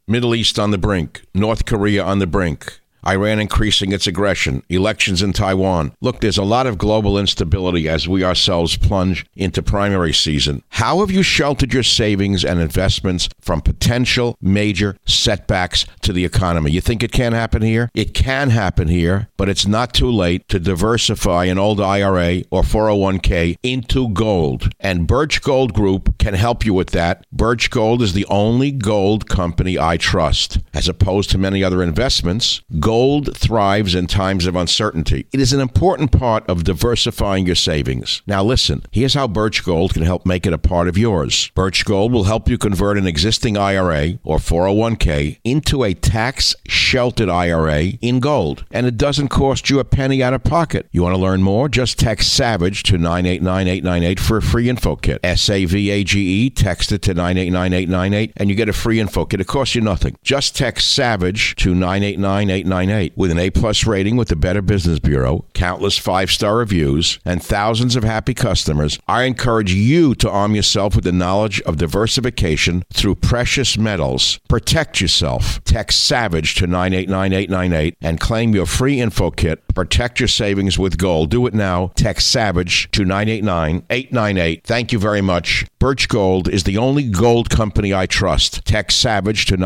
Middle East on the brink. North Korea on the brink. Iran increasing its aggression, elections in Taiwan. Look, there's a lot of global instability as we ourselves plunge into primary season. How have you sheltered your savings and investments from potential major setbacks to the economy? You think it can't happen here? It can happen here, but it's not too late to diversify an old IRA or 401k into gold. And Birch Gold Group can help you with that. Birch Gold is the only gold company I trust. As opposed to many other investments, gold thrives in times of uncertainty. It is an important part of diversifying your savings. Now listen, here's how Birch Gold can help make it a part of yours. Birch Gold will help you convert an existing IRA or 401k into a tax-sheltered IRA in gold. And it doesn't cost you a penny out of pocket. You want to learn more? Just text SAVAGE to 989-898 for a free info kit. SAVAGE, text it to 989-898 and you get a free info kit. It costs you nothing. Just text SAVAGE to 989-898. With an A-plus rating with the Better Business Bureau, countless 5-star reviews, and thousands of happy customers, I encourage you to arm yourself with the knowledge of diversification through precious metals. Protect yourself. Text SAVAGE to 989-898 and claim your free info kit. Protect your savings with gold. Do it now. Text SAVAGE to 989-898. Thank you very much. Birch Gold is the only gold company I trust. Text SAVAGE to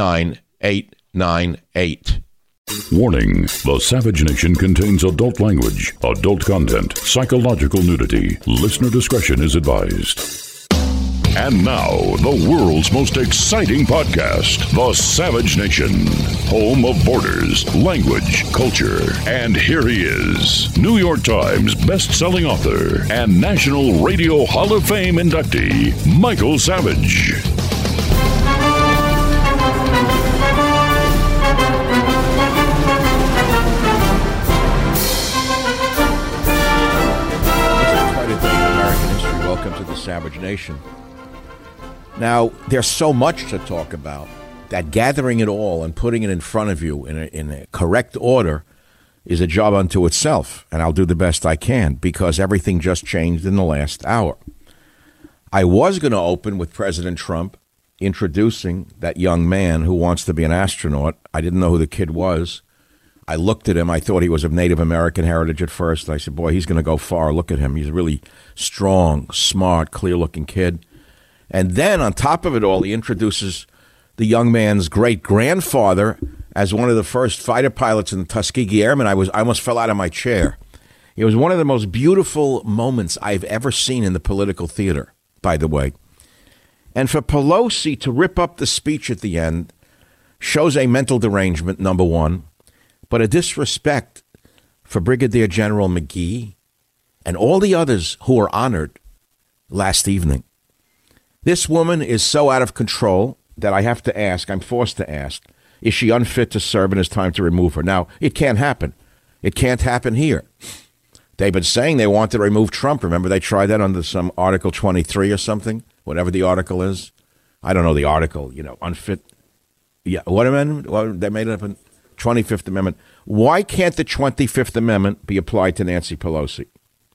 989-898. Warning, the Savage Nation contains adult language, adult content, psychological nudity. Listener discretion is advised. And now, the world's most exciting podcast, The Savage Nation, home of borders, language, culture. And here he is, New York Times best-selling author and National Radio Hall of Fame inductee, Michael Savage. Welcome to the Savage Nation. Now, there's so much to talk about that gathering it all and putting it in front of you in a correct order is a job unto itself, and I'll do the best I can because everything just changed in the last hour. I was going to open with President Trump introducing that young man who wants to be an astronaut. I didn't know who the kid was. I looked at him. I thought he was of Native American heritage at first. I said, boy, he's going to go far. Look at him. He's a really strong, smart, clear-looking kid. And then on top of it all, he introduces the young man's great-grandfather as one of the first fighter pilots in the Tuskegee Airmen. I almost fell out of my chair. It was one of the most beautiful moments I've ever seen in the political theater, by the way. And for Pelosi to rip up the speech at the end shows a mental derangement, number one, but a disrespect for Brigadier General McGee and all the others who were honored last evening. This woman is so out of control that I have to ask, I'm forced to ask, is she unfit to serve and it's time to remove her? Now, it can't happen. It can't happen here. They've been saying they want to remove Trump. Remember, they tried that under some Article 23 or something, whatever the article is. I don't know the article, unfit. Yeah, what amendment? Well, they made it up in 25th Amendment. Why can't the 25th Amendment be applied to Nancy Pelosi?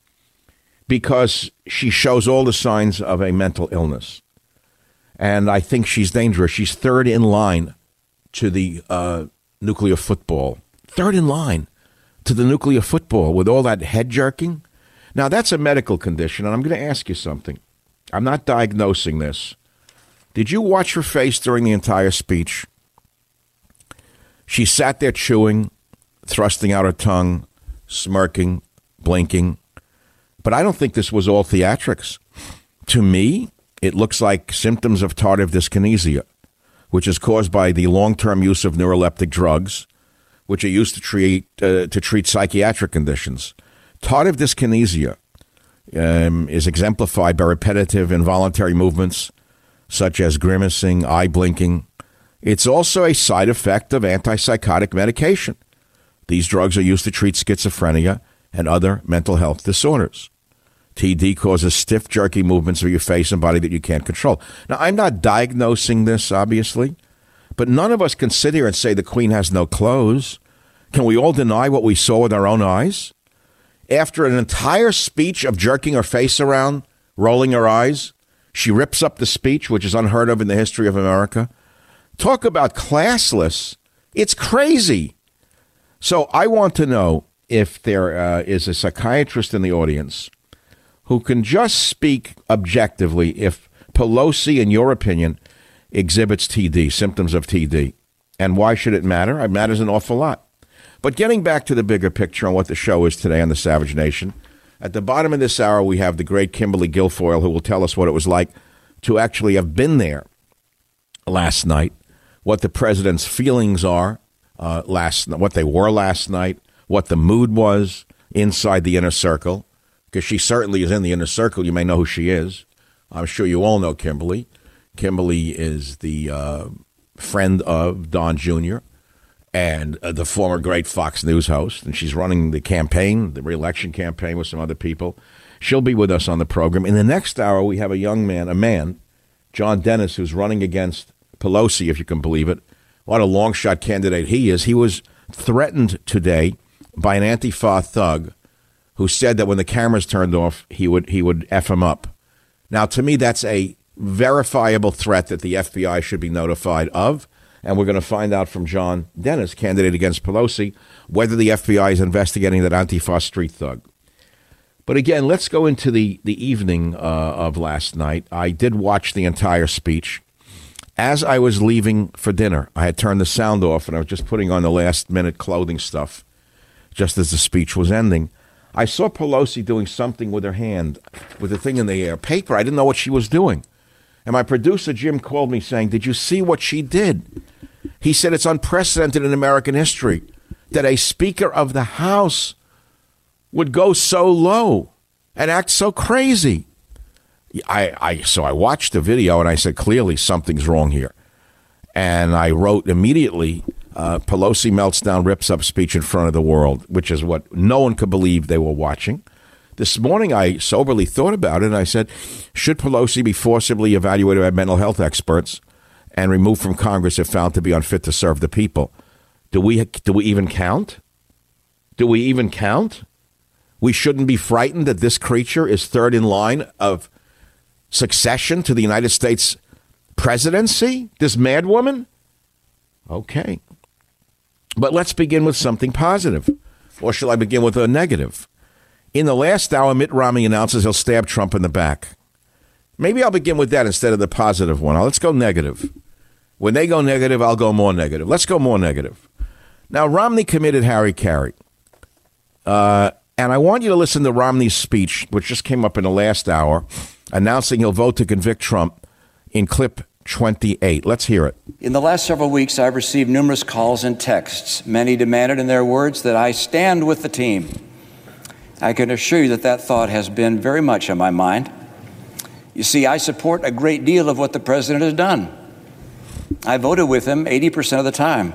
Because she shows all the signs of a mental illness. And I think she's dangerous. She's third in line to the nuclear football. Third in line to the nuclear football with all that head jerking. Now, that's a medical condition, and I'm going to ask you something. I'm not diagnosing this. Did you watch her face during the entire speech? She sat there chewing, thrusting out her tongue, smirking, blinking. But I don't think this was all theatrics. To me, it looks like symptoms of tardive dyskinesia, which is caused by the long-term use of neuroleptic drugs, which are used to treat psychiatric conditions. Tardive dyskinesia is exemplified by repetitive involuntary movements, such as grimacing, eye blinking. It's also a side effect of antipsychotic medication. These drugs are used to treat schizophrenia and other mental health disorders. TD causes stiff, jerky movements of your face and body that you can't control. Now, I'm not diagnosing this, obviously, but none of us can sit here and say the Queen has no clothes. Can we all deny what we saw with our own eyes? After an entire speech of jerking her face around, rolling her eyes, she rips up the speech, which is unheard of in the history of America, Talk about classless. It's crazy. So I want to know if there is a psychiatrist in the audience who can just speak objectively if Pelosi, in your opinion, exhibits TD, symptoms of TD. And why should it matter? It matters an awful lot. But getting back to the bigger picture on what the show is today on the Savage Nation, at the bottom of this hour, we have the great Kimberly Guilfoyle, who will tell us what it was like to actually have been there last night, what the president's feelings are what they were last night, what the mood was inside the inner circle, because she certainly is in the inner circle. You may know who she is. I'm sure you all know Kimberly. Kimberly is the friend of Don Jr. and the former great Fox News host, and she's running the campaign, the re-election campaign with some other people. She'll be with us on the program. In the next hour, we have a man, John Dennis, who's running against Pelosi, if you can believe it. What a long-shot candidate he is. He was threatened today by an Antifa thug who said that when the cameras turned off, he would F him up. Now, to me, that's a verifiable threat that the FBI should be notified of, and we're going to find out from John Dennis, candidate against Pelosi, whether the FBI is investigating that Antifa street thug. But again, let's go into the evening of last night. I did watch the entire speech. As I was leaving for dinner, I had turned the sound off, and I was just putting on the last-minute clothing stuff just as the speech was ending. I saw Pelosi doing something with her hand, with the thing in the air. Paper. I didn't know what she was doing. And my producer, Jim, called me saying, did you see what she did? He said it's unprecedented in American history that a Speaker of the House would go so low and act so crazy. So I watched the video and I said, clearly something's wrong here. And I wrote immediately, Pelosi melts down, rips up speech in front of the world, which is what no one could believe they were watching. This morning I soberly thought about it and I said, should Pelosi be forcibly evaluated by mental health experts and removed from Congress if found to be unfit to serve the people? Do we even count? Do we even count? We shouldn't be frightened that this creature is third in line of succession to the United States presidency? This mad woman? Okay. But let's begin with something positive. Or shall I begin with a negative? In the last hour, Mitt Romney announces he'll stab Trump in the back. Maybe I'll begin with that instead of the positive one. Let's go negative. When they go negative, I'll go more negative. Let's go more negative. Now, Romney committed Harry-Carry. And I want you to listen to Romney's speech, which just came up in the last hour, announcing he'll vote to convict Trump in clip 28. Let's hear it. In the last several weeks, I've received numerous calls and texts. Many demanded in their words that I stand with the team. I can assure you that that thought has been very much on my mind. You see, I support a great deal of what the president has done. I voted with him 80% of the time.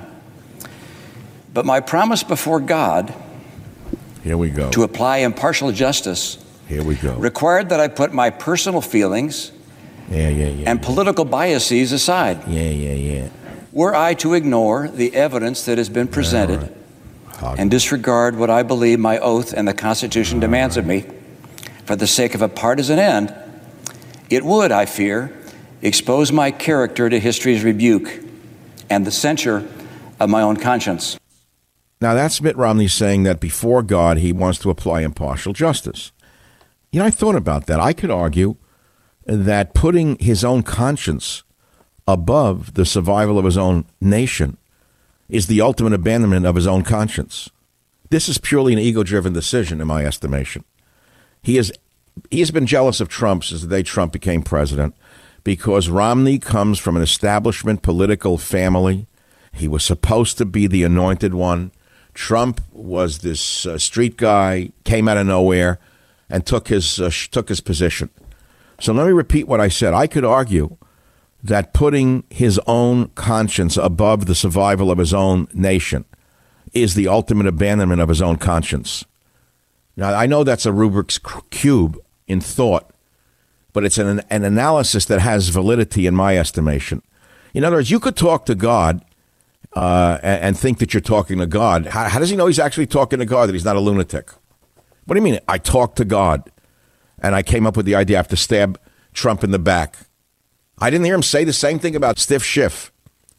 But my promise before God, here we go, to apply impartial justice, here we go, required that I put my personal feelings and political biases aside. Were I to ignore the evidence that has been presented and disregard what I believe my oath and the Constitution demands of me for the sake of a partisan end, it would, I fear, expose my character to history's rebuke and the censure of my own conscience. Now, that's Mitt Romney saying that before God, he wants to apply impartial justice. You know, I thought about that. I could argue that putting his own conscience above the survival of his own nation is the ultimate abandonment of his own conscience. This is purely an ego-driven decision, in my estimation. He has been jealous of Trump since the day Trump became president because Romney comes from an establishment political family. He was supposed to be the anointed one. Trump was this street guy, came out of nowhere, and took his position. So let me repeat what I said. I could argue that putting his own conscience above the survival of his own nation is the ultimate abandonment of his own conscience. Now, I know that's a Rubik's Cube in thought, but it's an analysis that has validity in my estimation. In other words, you could talk to God and think that you're talking to God. How does he know he's actually talking to God, that he's not a lunatic? What do you mean? I talked to God, and I came up with the idea I have to stab Trump in the back. I didn't hear him say the same thing about Stiff Schiff.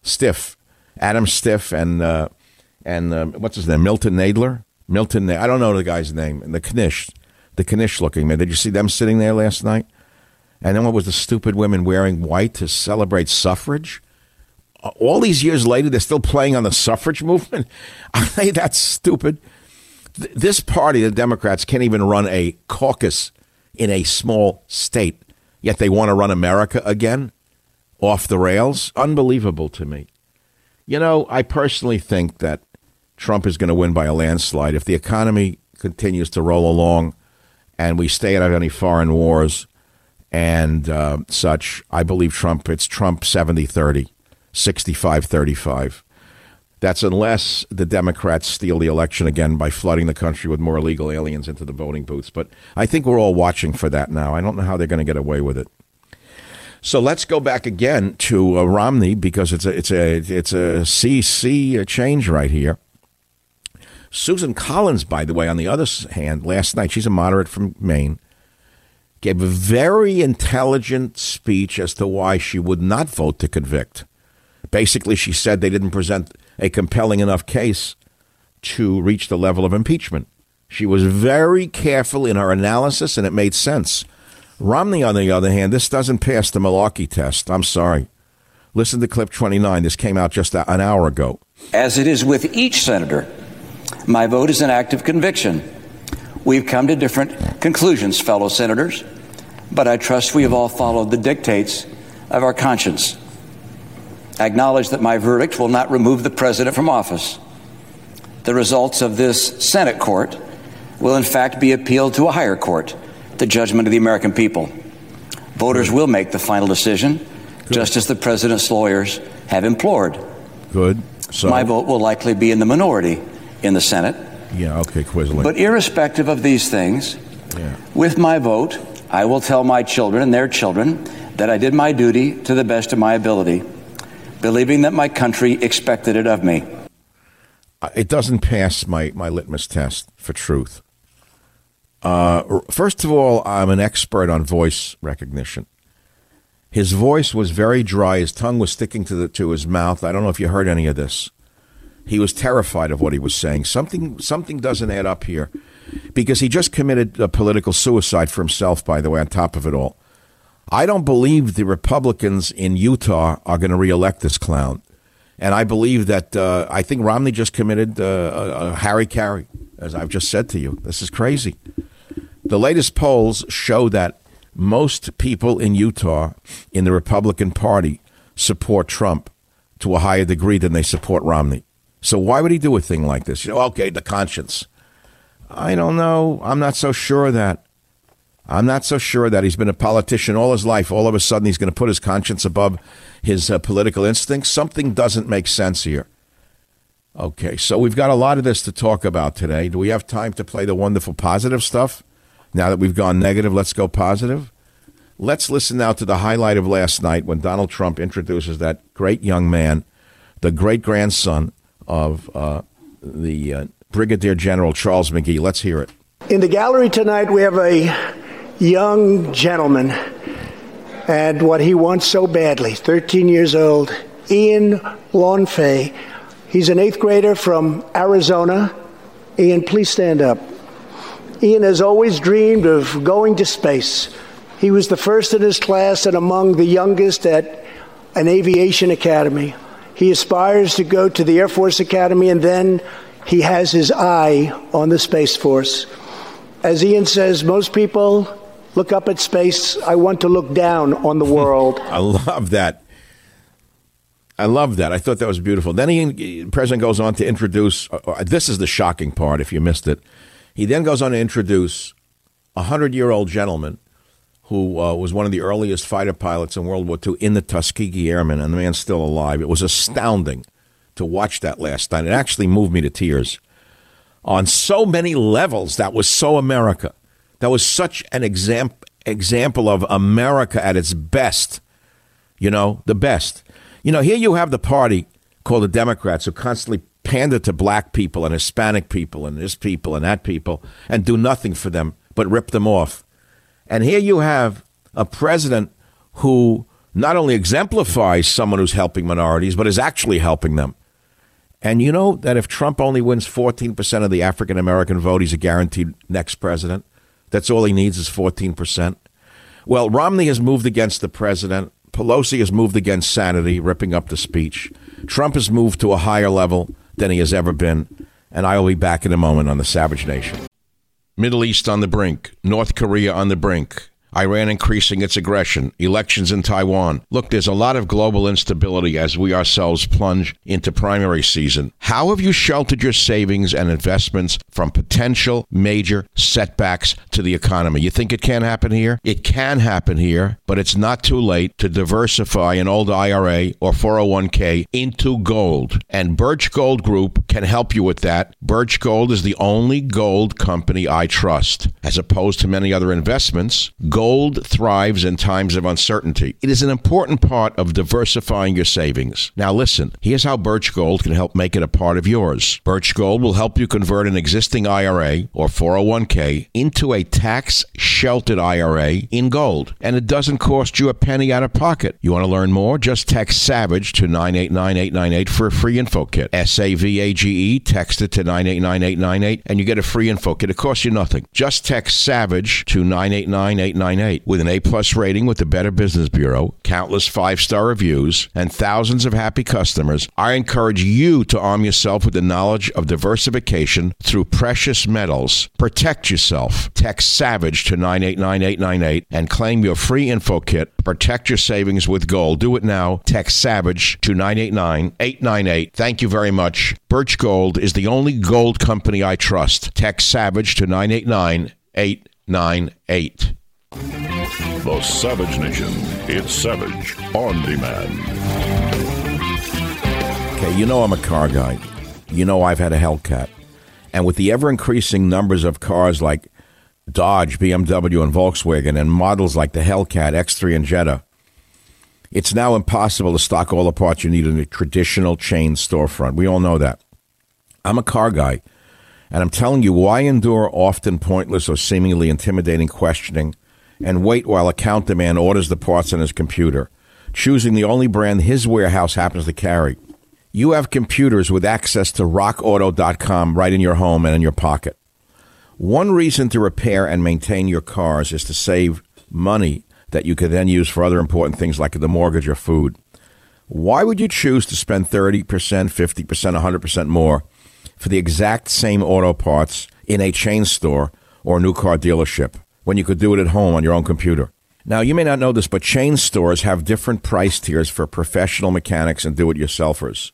Adam Schiff, and what's his name? Milton Nadler. I don't know the guy's name. And the Knish looking man. Did you see them sitting there last night? And then what was the stupid women wearing white to celebrate suffrage? All these years later, they're still playing on the suffrage movement? I think that's stupid. This party, the Democrats, can't even run a caucus in a small state, yet they want to run America again off the rails. Unbelievable to me. You know, I personally think that Trump is going to win by a landslide. If the economy continues to roll along and we stay out of any foreign wars and such, I believe it's Trump 70-30, 65-35. That's unless the Democrats steal the election again by flooding the country with more illegal aliens into the voting booths. But I think we're all watching for that now. I don't know how they're going to get away with it. So let's go back again to Romney, because it's a CC change right here. Susan Collins, by the way, on the other hand, last night, she's a moderate from Maine, gave a very intelligent speech as to why she would not vote to convict. Basically, she said they didn't present a compelling enough case to reach the level of impeachment. She was very careful in her analysis, and it made sense. Romney, on the other hand, this doesn't pass the Malarkey test. I'm sorry. Listen to clip 29. This came out just an hour ago. As it is with each senator, my vote is an act of conviction. We've come to different conclusions, fellow senators, but I trust we have all followed the dictates of our conscience. I acknowledge that my verdict will not remove the president from office. The results of this Senate court will in fact be appealed to a higher court, the judgment of the American people. Voters will make the final decision, just as the president's lawyers have implored. Good. So my vote will likely be in the minority in the Senate. Yeah, okay, Quisling. But irrespective of these things, with my vote, I will tell my children and their children that I did my duty to the best of my ability, believing that my country expected it of me. It doesn't pass my litmus test for truth. First of all, I'm an expert on voice recognition. His voice was very dry. His tongue was sticking to his mouth. I don't know if you heard any of this. He was terrified of what he was saying. Something doesn't add up here, because he just committed a political suicide for himself, by the way, on top of it all. I don't believe the Republicans in Utah are going to reelect this clown. And I believe that I think Romney just committed a Harry-Carry, as I've just said to you. This is crazy. The latest polls show that most people in Utah in the Republican Party support Trump to a higher degree than they support Romney. So why would he do a thing like this? Okay, the conscience. I don't know. I'm not so sure of that. He's been a politician all his life. All of a sudden, he's going to put his conscience above his political instincts. Something doesn't make sense here. Okay, so we've got a lot of this to talk about today. Do we have time to play the wonderful positive stuff? Now that we've gone negative, let's go positive. Let's listen now to the highlight of last night when Donald Trump introduces that great young man, the great-grandson of the Brigadier General Charles McGee. Let's hear it. In the gallery tonight, we have a young gentleman and what he wants so badly, 13 years old, Ian Lawnfay. He's an 8th grader from Arizona. Ian, please stand up. Ian has always dreamed of going to space. He was the first in his class and among the youngest at an aviation academy. He aspires to go to the Air Force Academy, and then he has his eye on the Space Force. As Ian says, most people look up at space. I want to look down on the world. I love that. I thought that was beautiful. Then the president goes on to introduce, this is the shocking part if you missed it. He then goes on to introduce a 100-year-old gentleman who was one of the earliest fighter pilots in World War II in the Tuskegee Airmen, and the man's still alive. It was astounding to watch that last night. It actually moved me to tears. On so many levels, that was so America. That was such an example of America at its best. You know, the best. You know, here you have the party called the Democrats who constantly pander to black people and Hispanic people and this people and that people and do nothing for them but rip them off. And here you have a president who not only exemplifies someone who's helping minorities, but is actually helping them. And you know that if Trump only wins 14% of the African-American vote, he's a guaranteed next president. That's all he needs is 14%. Well, Romney has moved against the president. Pelosi has moved against sanity, ripping up the speech. Trump has moved to a higher level than he has ever been. And I will be back in a moment on the Savage Nation. Middle East on the brink. North Korea on the brink. Iran increasing its aggression, elections in Taiwan. Look, there's a lot of global instability as we ourselves plunge into primary season. How have you sheltered your savings and investments from potential major setbacks to the economy? You think it can happen here? It can happen here, but it's not too late to diversify an old IRA or 401k into gold. And Birch Gold Group can help you with that. Birch Gold is the only gold company I trust. As opposed to many other investments, gold thrives in times of uncertainty. It is an important part of diversifying your savings. Now listen, here's how Birch Gold can help make it a part of yours. Birch Gold will help you convert an existing IRA or 401k into a tax-sheltered IRA in gold. And it doesn't cost you a penny out of pocket. You want to learn more? Just text SAVAGE to 989-898 for a free info kit. SAVAGE, text it to 989-898 and you get a free info kit. It costs you nothing. Just text SAVAGE to 989-898. With an A-plus rating with the Better Business Bureau, countless 5-star reviews, and thousands of happy customers, I encourage you to arm yourself with the knowledge of diversification through precious metals. Protect yourself. Text SAVAGE to 989-898 and claim your free info kit. Protect your savings with gold. Do it now. Text SAVAGE to 989-898. Thank you very much. Birch Gold is the only gold company I trust. Text SAVAGE to 989-898. The Savage Nation. It's Savage on Demand. Okay, you know I'm a car guy. You know I've had a Hellcat. And with the ever-increasing numbers of cars like Dodge, BMW, and Volkswagen, and models like the Hellcat, X3, and Jetta, it's now impossible to stock all the parts you need in a traditional chain storefront. We all know that. I'm a car guy, and I'm telling you why endure often pointless or seemingly intimidating questioning and wait while a counter man orders the parts on his computer, choosing the only brand his warehouse happens to carry. You have computers with access to rockauto.com right in your home and in your pocket. One reason to repair and maintain your cars is to save money that you could then use for other important things like the mortgage or food. Why would you choose to spend 30%, 50%, 100% more for the exact same auto parts in a chain store or a new car dealership when you could do it at home on your own computer? Now, you may not know this, but chain stores have different price tiers for professional mechanics and do-it-yourselfers.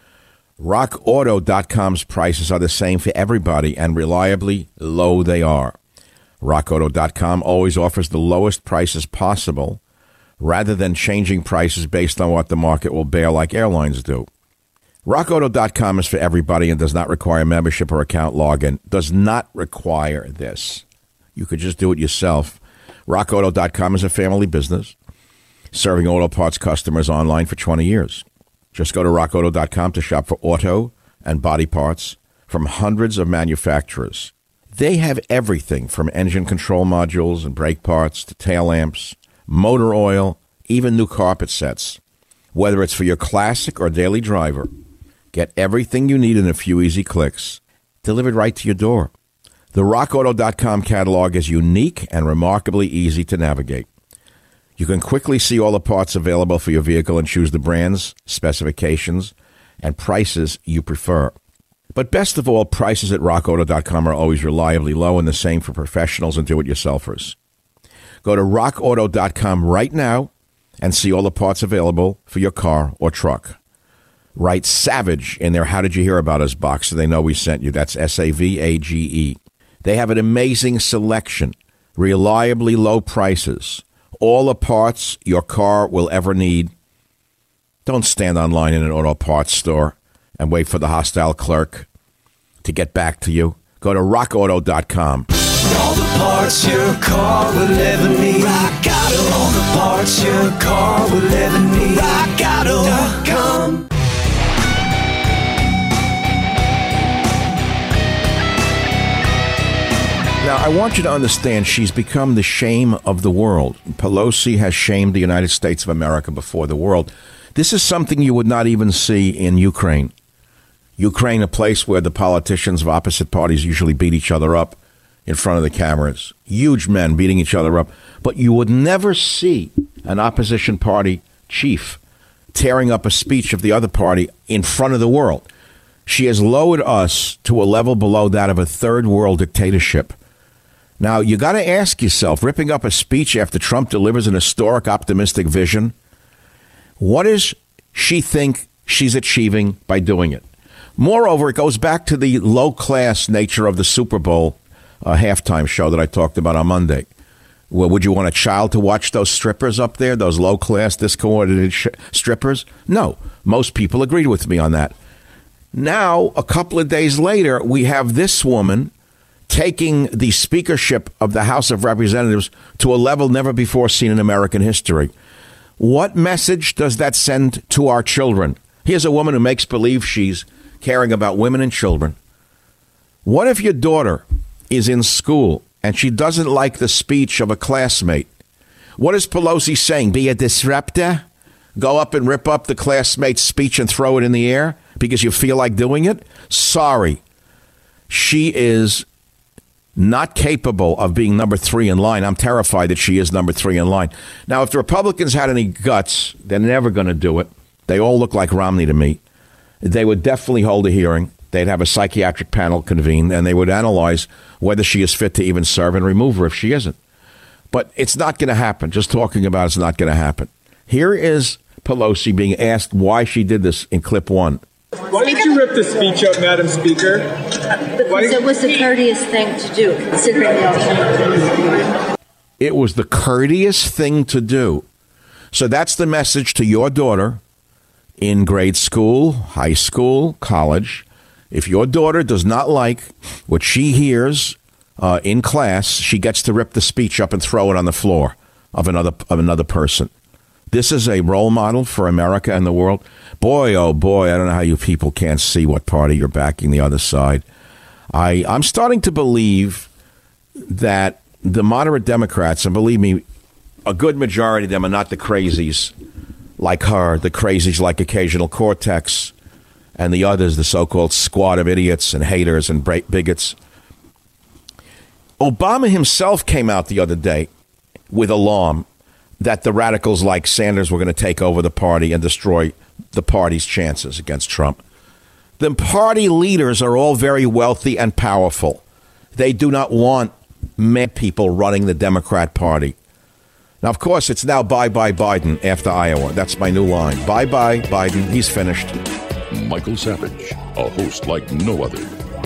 RockAuto.com's prices are the same for everybody, and reliably low they are. RockAuto.com always offers the lowest prices possible, rather than changing prices based on what the market will bear like airlines do. RockAuto.com is for everybody and does not require membership or account login. Does not require this. You could just do it yourself. RockAuto.com is a family business, serving auto parts customers online for 20 years. Just go to RockAuto.com to shop for auto and body parts from hundreds of manufacturers. They have everything from engine control modules and brake parts to tail lamps, motor oil, even new carpet sets. Whether it's for your classic or daily driver, get everything you need in a few easy clicks, delivered right to your door. The RockAuto.com catalog is unique and remarkably easy to navigate. You can quickly see all the parts available for your vehicle and choose the brands, specifications, and prices you prefer. But best of all, prices at RockAuto.com are always reliably low, and the same for professionals and do-it-yourselfers. Go to RockAuto.com right now and see all the parts available for your car or truck. Write SAVAGE in their How Did You Hear About Us box so they know we sent you. That's SAVAGE. They have an amazing selection, reliably low prices, all the parts your car will ever need. Don't stand online in an auto parts store and wait for the hostile clerk to get back to you. Go to rockauto.com. All the parts your car will ever need. Rock Auto. All the parts your car will ever need. rockauto.com. Now, I want you to understand she's become the shame of the world. Pelosi has shamed the United States of America before the world. This is something you would not even see in Ukraine. Ukraine, a place where the politicians of opposite parties usually beat each other up in front of the cameras. Huge men beating each other up. But you would never see an opposition party chief tearing up a speech of the other party in front of the world. She has lowered us to a level below that of a third world dictatorship. Now, you got to ask yourself, ripping up a speech after Trump delivers an historic, optimistic vision, what does she think she's achieving by doing it? Moreover, it goes back to the low-class nature of the Super Bowl halftime show that I talked about on Monday. Well, would you want a child to watch those strippers up there, those low-class, discoordinated strippers? No. Most people agreed with me on that. Now, a couple of days later, we have this woman taking the speakership of the House of Representatives to a level never before seen in American history. What message does that send to our children? Here's a woman who makes believe she's caring about women and children. What if your daughter is in school and she doesn't like the speech of a classmate? What is Pelosi saying? Be a disruptor? Go up and rip up the classmate's speech and throw it in the air because you feel like doing it? Sorry. She is not capable of being number 3 in line. I'm terrified that she is number 3 in line. Now, if the Republicans had any guts, they're never going to do it. They all look like Romney to me. They would definitely hold a hearing. They'd have a psychiatric panel convened, and they would analyze whether she is fit to even serve and remove her if she isn't. But it's not going to happen. Just talking about it's not going to happen. Here is Pelosi being asked why she did this in clip 1. Why did you rip the speech up, Madam Speaker? Because it was the courteous thing to do, considering the alternative. It was the courteous thing to do. So that's the message to your daughter in grade school, high school, college. If your daughter does not like what she hears in class, she gets to rip the speech up and throw it on the floor of another person. This is a role model for America and the world. Boy, oh boy, I don't know how you people can't see what party you're backing the other side. I'm starting to believe that the moderate Democrats, and believe me, a good majority of them are not the crazies like her, the crazies like Occasional Cortex, and the others, the so-called squad of idiots and haters and bigots. Obama himself came out the other day with alarm that the radicals like Sanders were going to take over the party and destroy the party's chances against Trump. The party leaders are all very wealthy and powerful. They do not want mad people running the Democrat Party. Now, of course, it's now bye-bye Biden after Iowa. That's my new line. Bye-bye Biden. He's finished. Michael Savage, a host like no other.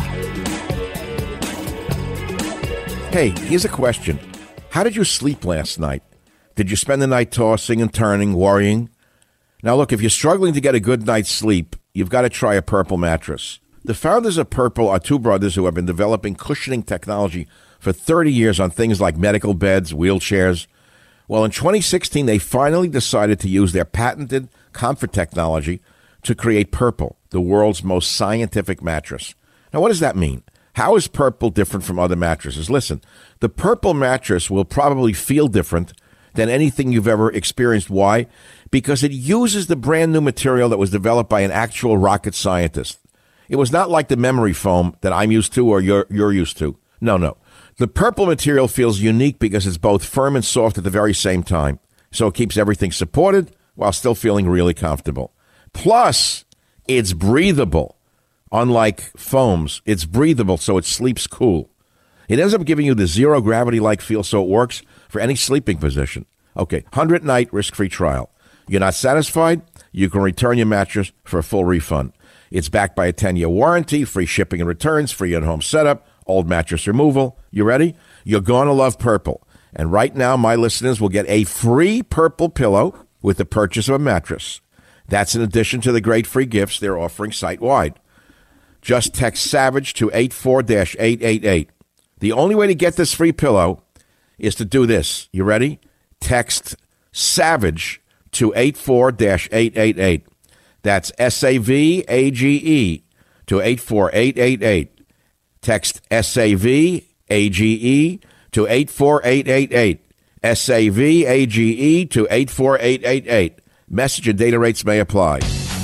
Hey, here's a question. How did you sleep last night? Did you spend the night tossing and turning, worrying? Now, look, if you're struggling to get a good night's sleep, you've got to try a Purple mattress. The founders of Purple are two brothers who have been developing cushioning technology for 30 years on things like medical beds, wheelchairs. Well, in 2016, they finally decided to use their patented comfort technology to create Purple, the world's most scientific mattress. Now, what does that mean? How is Purple different from other mattresses? Listen, the Purple mattress will probably feel different than anything you've ever experienced. Why? Because it uses the brand new material that was developed by an actual rocket scientist. It was not like the memory foam that I'm used to or you're used to. No. The Purple material feels unique because it's both firm and soft at the very same time. So it keeps everything supported while still feeling really comfortable. Plus, it's breathable. Unlike foams, it's breathable, so it sleeps cool. It ends up giving you the zero gravity-like feel, so it works for any sleeping position. Okay, 100-night risk-free trial. You're not satisfied? You can return your mattress for a full refund. It's backed by a 10-year warranty, free shipping and returns, free in-home setup, old mattress removal. You ready? You're going to love Purple. And right now, my listeners will get a free Purple pillow with the purchase of a mattress. That's in addition to the great free gifts they're offering site-wide. Just text SAVAGE to 84-888. The only way to get this free pillow is to do this. You ready? Text SAVAGE to 84-888. That's SAVAGE to 84888. Text SAVAGE AGE to 84888. SAVAGE to 84888. Message and data rates may apply.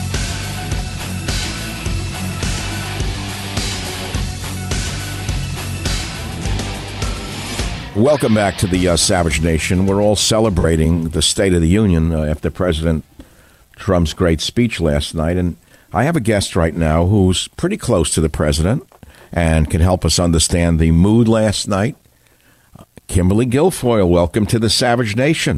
Welcome back to the Savage Nation. We're all celebrating the State of the Union after President Trump's great speech last night. And I have a guest right now who's pretty close to the president and can help us understand the mood last night. Kimberly Guilfoyle, welcome to the Savage Nation.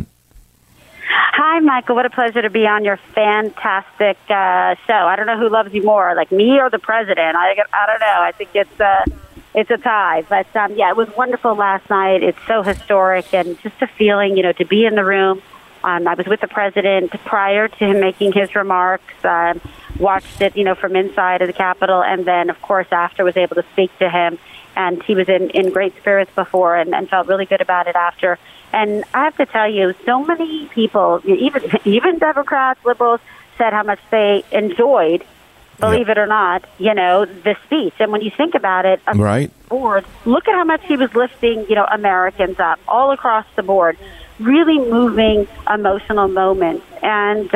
Hi, Michael. What a pleasure to be on your fantastic show. I don't know who loves you more, like me or the president. I don't know. I think it's a tie. But, yeah, it was wonderful last night. It's so historic and just a feeling, to be in the room. I was with the president prior to him making his remarks, watched it, from inside of the Capitol, and then, of course, after was able to speak to him. And he was in great spirits before and felt really good about it after. And I have to tell you, so many people, even Democrats, liberals, said how much they enjoyed, believe it or not, the speech. And when you think about it, right, board, look at how much he was lifting, Americans up all across the board. Really moving, emotional moments. And,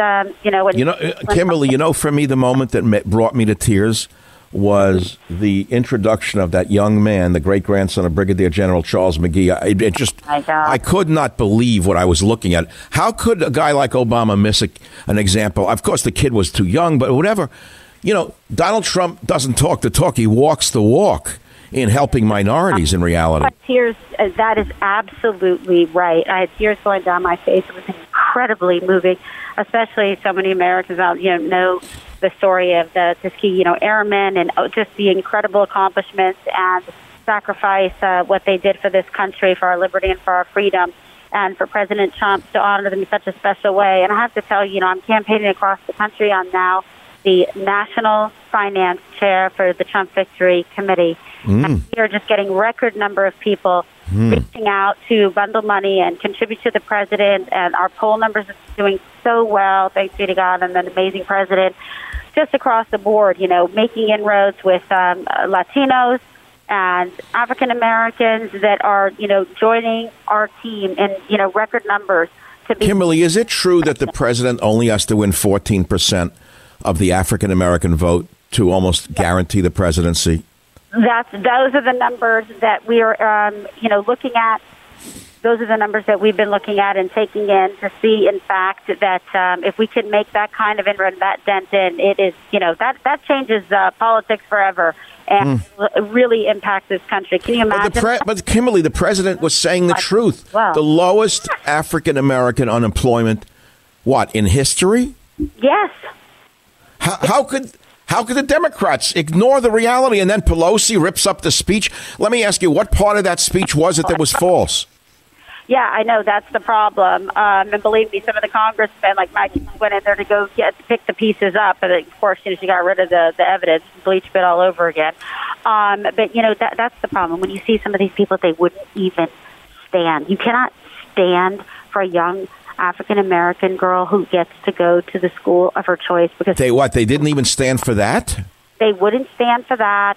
Kimberly, for me, the moment that brought me to tears was the introduction of that young man, the great-grandson of Brigadier General Charles McGee. I could not believe what I was looking at. How could a guy like Obama miss an example? Of course, the kid was too young, but whatever. Donald Trump doesn't talk the talk. He walks the walk in helping minorities in reality. Tears, that is absolutely right. I had tears going down my face. It was incredibly moving, especially so many Americans out, know the story of the Tuskegee, airmen and just the incredible accomplishments and sacrifice, what they did for this country, for our liberty and for our freedom, and for President Trump to honor them in such a special way. And I have to tell you, I'm campaigning across the country. I'm now the National Finance Chair for the Trump Victory Committee. And we are just getting record number of people reaching out to bundle money and contribute to the president. And our poll numbers are doing so well, thanks be to God, and an amazing president. Just across the board, making inroads with Latinos and African Americans that are, joining our team in, record numbers. Kimberly, is it true that the president only has to win 14% of the African American vote to almost guarantee the presidency? Those are the numbers that we are, looking at. Those are the numbers that we've been looking at and taking in to see, in fact, that if we can make that kind of inroad, that dent in, it is, that changes politics forever and really impacts this country. Can you imagine? But Kimberly, the president was saying the truth. Wow. The lowest African American unemployment, in history? Yes. How could the Democrats ignore the reality and then Pelosi rips up the speech? Let me ask you, what part of that speech was it that was false? Yeah, I know that's the problem. And believe me, some of the congressmen, like Mike, went in there to pick the pieces up. And of course, she got rid of the evidence, bleached it all over again. But, that's the problem. When you see some of these people, they wouldn't even stand. You cannot stand for a young African-American girl who gets to go to the school of her choice. Because they didn't even stand for that? They wouldn't stand for that.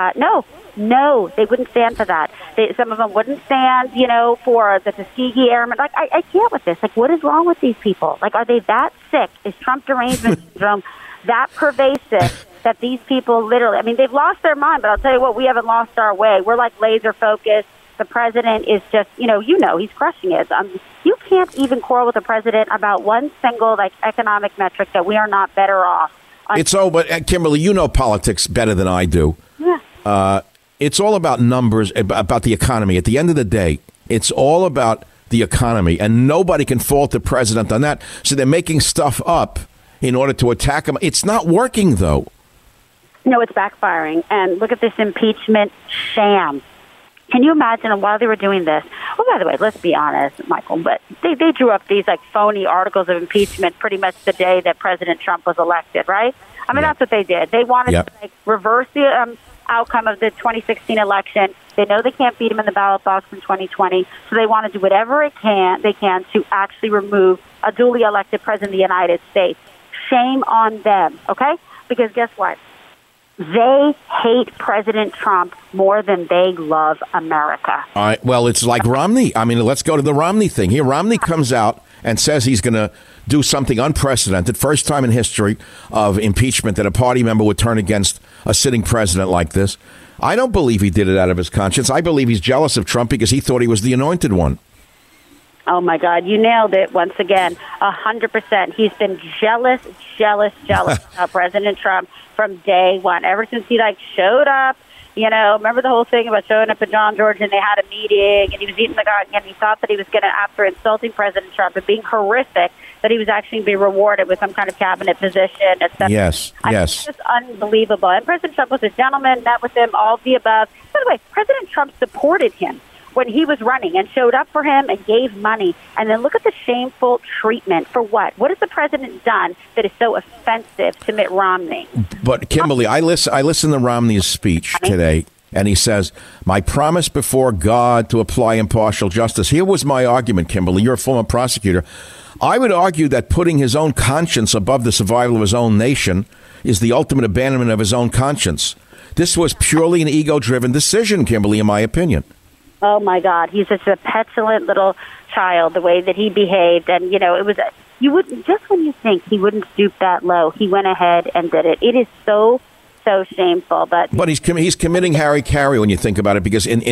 No, they wouldn't stand for that. Some of them wouldn't stand, for the Tuskegee Airmen. I can't with this. What is wrong with these people? Are they that sick? Is Trump derangement syndrome that pervasive that these people literally, they've lost their mind, but I'll tell you what, we haven't lost our way. We're laser focused. The president is just, he's crushing it. You can't even quarrel with the president about one single, economic metric that we are not better off. But Kimberly, you know politics better than I do. Yeah. It's all about numbers, about the economy. At the end of the day, it's all about the economy, and nobody can fault the president on that. So they're making stuff up in order to attack him. It's not working, though. No, it's backfiring. And look at this impeachment sham. Can you imagine? And while they were doing this, by the way, let's be honest, Michael, but they drew up these phony articles of impeachment pretty much the day that President Trump was elected, right? That's what they did. They wanted to reverse the outcome of the 2016 election. They know they can't beat him in the ballot box in 2020, so they want to do whatever they can to actually remove a duly elected president of the United States. Shame on them, okay? Because guess what? They hate President Trump more than they love America. All right. Well, it's like Romney. I mean, let's go to the Romney thing. Here, Romney comes out and says he's going to do something unprecedented. First time in history of impeachment that a party member would turn against a sitting president like this. I don't believe he did it out of his conscience. I believe he's jealous of Trump because he thought he was the anointed one. Oh, my God. You nailed it once again. 100%. He's been jealous of President Trump from day one, ever since he showed up. You know, remember the whole thing about showing up at John George and they had a meeting and he was eating the garden and he thought that he was going to, after insulting President Trump and being horrific, that he was actually going to be rewarded with some kind of cabinet position, etc. Yes. It's just unbelievable. And President Trump was a gentleman, met with him, all of the above. By the way, President Trump supported him when he was running and showed up for him and gave money. And then look at the shameful treatment for what? What has the president done that is so offensive to Mitt Romney? But, Kimberly, I listened to Romney's speech today, and he says, my promise before God to apply impartial justice. Here was my argument, Kimberly. You're a former prosecutor. I would argue that putting his own conscience above the survival of his own nation is the ultimate abandonment of his own conscience. This was purely an ego-driven decision, Kimberly, in my opinion. Oh, my God. He's such a petulant little child, the way that he behaved. And, you know, it was, you wouldn't, just when you think he wouldn't stoop that low, he went ahead and did it. It is so shameful. But he's committing Harry when you think about it, because in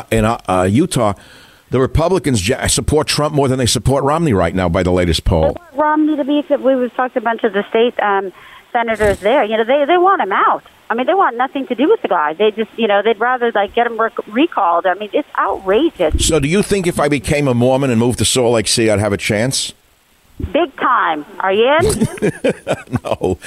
Utah, the Republicans support Trump more than they support Romney right now by the latest poll. They want Romney to be, we've talked to a bunch of the state senators there. You know, they want him out. I mean, they want nothing to do with the guy. They just, you know, they'd rather get him recalled. I mean, it's outrageous. So do you think if I became a Mormon and moved to Salt Lake City, I'd have a chance? Big time. Are you in? No,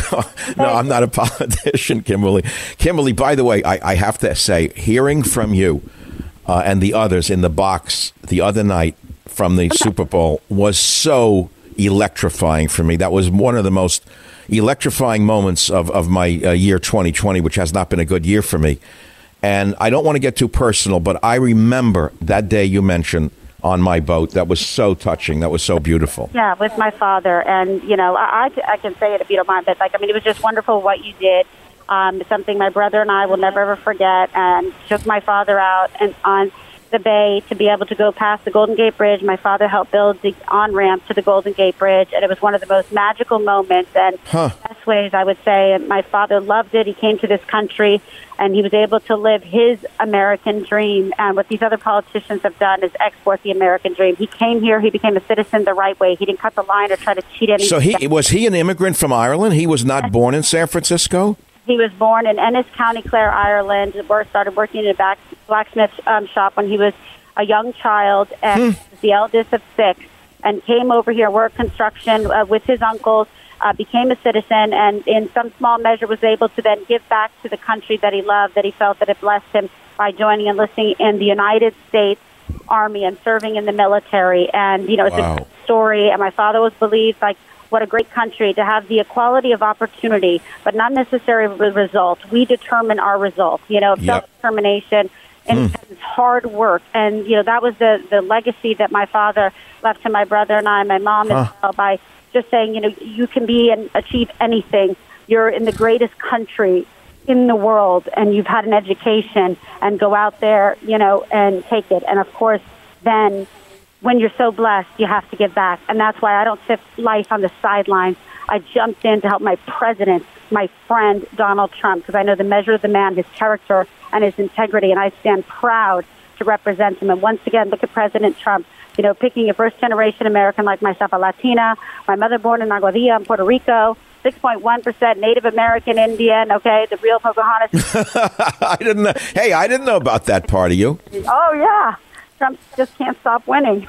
I'm not a politician, Kimberly. Kimberly, by the way, I have to say, hearing from you and the others in the box the other night from the Super Bowl was so electrifying for me. That was one of the most electrifying moments of my year 2020, which has not been a good year for me. And I don't want to get too personal, but I remember that day you mentioned on my boat. That was so touching. That was so beautiful. Yeah, with my father. And, you know, I can say it if you don't mind, but, it was just wonderful what you did. Something my brother and I will never, ever forget, and took my father out and on the bay to be able to go past the Golden Gate Bridge. My father helped build the on-ramp to the Golden Gate Bridge, and it was one of the most magical moments and best ways, I would say. And my father loved it. He came to this country, and he was able to live his American dream. And what these other politicians have done is export the American dream. He came here. He became a citizen the right way. He didn't cut the line or try to cheat anyone. So was he an immigrant from Ireland? He was not born in San Francisco? He was born in Ennis County, Clare, Ireland. Started working in a blacksmith shop when he was a young child, and was the eldest of 6, and came over here, worked construction with his uncles, became a citizen, and in some small measure was able to then give back to the country that he loved, that he felt that it blessed him by joining and enlisting in the United States Army and serving in the military. And, you know, it's a story, and my father was believed what a great country to have the equality of opportunity, but not necessarily the result. We determine our results, self-determination and hard work. And, you know, that was the legacy that my father left to my brother and I, my mom as well, by just saying, you know, you can be and achieve anything. You're in the greatest country in the world, and you've had an education, and go out there, you know, and take it. And, of course, then when you're so blessed, you have to give back. And that's why I don't sit life on the sidelines. I jumped in to help my president, my friend, Donald Trump, because I know the measure of the man, his character and his integrity, and I stand proud to represent him. And once again, look at President Trump, you know, picking a first-generation American like myself, a Latina, my mother born in Aguadilla in Puerto Rico, 6.1% Native American Indian, okay, the real Pocahontas. I didn't know about that part of you. Oh, yeah. Trump just can't stop winning.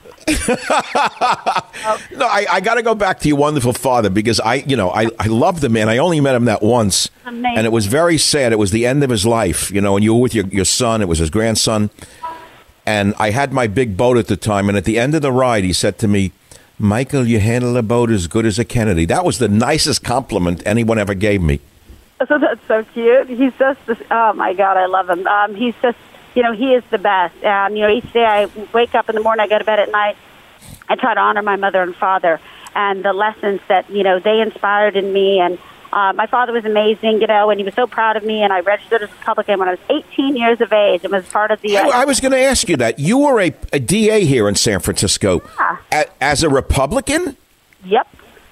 No, I got to go back to your wonderful father, because I love the man. I only met him that once. Amazing. And it was very sad. It was the end of his life, you know, and you were with your son. It was his grandson. And I had my big boat at the time. And at the end of the ride, he said to me, Michael, you handle a boat as good as a Kennedy. That was the nicest compliment anyone ever gave me. So that's so cute. He's just, oh, my God, I love him. He's just, you know, he is the best. You know, each day I wake up in the morning, I go to bed at night, I try to honor my mother and father and the lessons that, you know, they inspired in me. And My father was amazing, and he was so proud of me, and I registered as a Republican when I was 18 years of age and was part of the... I was going to ask you that. You were a DA here in San Francisco. Yeah. As a Republican? Yep.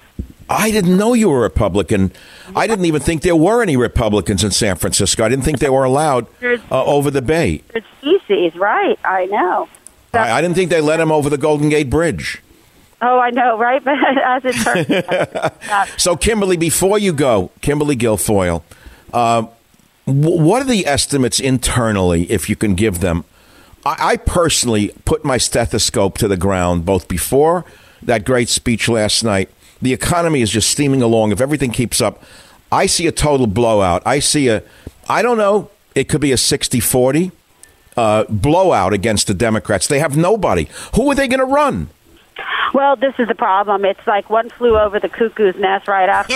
I didn't know you were a Republican. I didn't even think there were any Republicans in San Francisco. I didn't think they were allowed over the Bay. There's species, right? I know. I didn't think they let him over the Golden Gate Bridge. Oh, I know, right? But as it turns out. So, Kimberly, before you go, Kimberly Guilfoyle, what are the estimates internally, if you can give them? I personally put my stethoscope to the ground both before that great speech last night. The economy is just steaming along. If everything keeps up, I see a total blowout. I don't know, it could be a 60-40 blowout against the Democrats. They have nobody. Who are they going to run? Well, this is the problem. It's like one flew over the cuckoo's nest right after.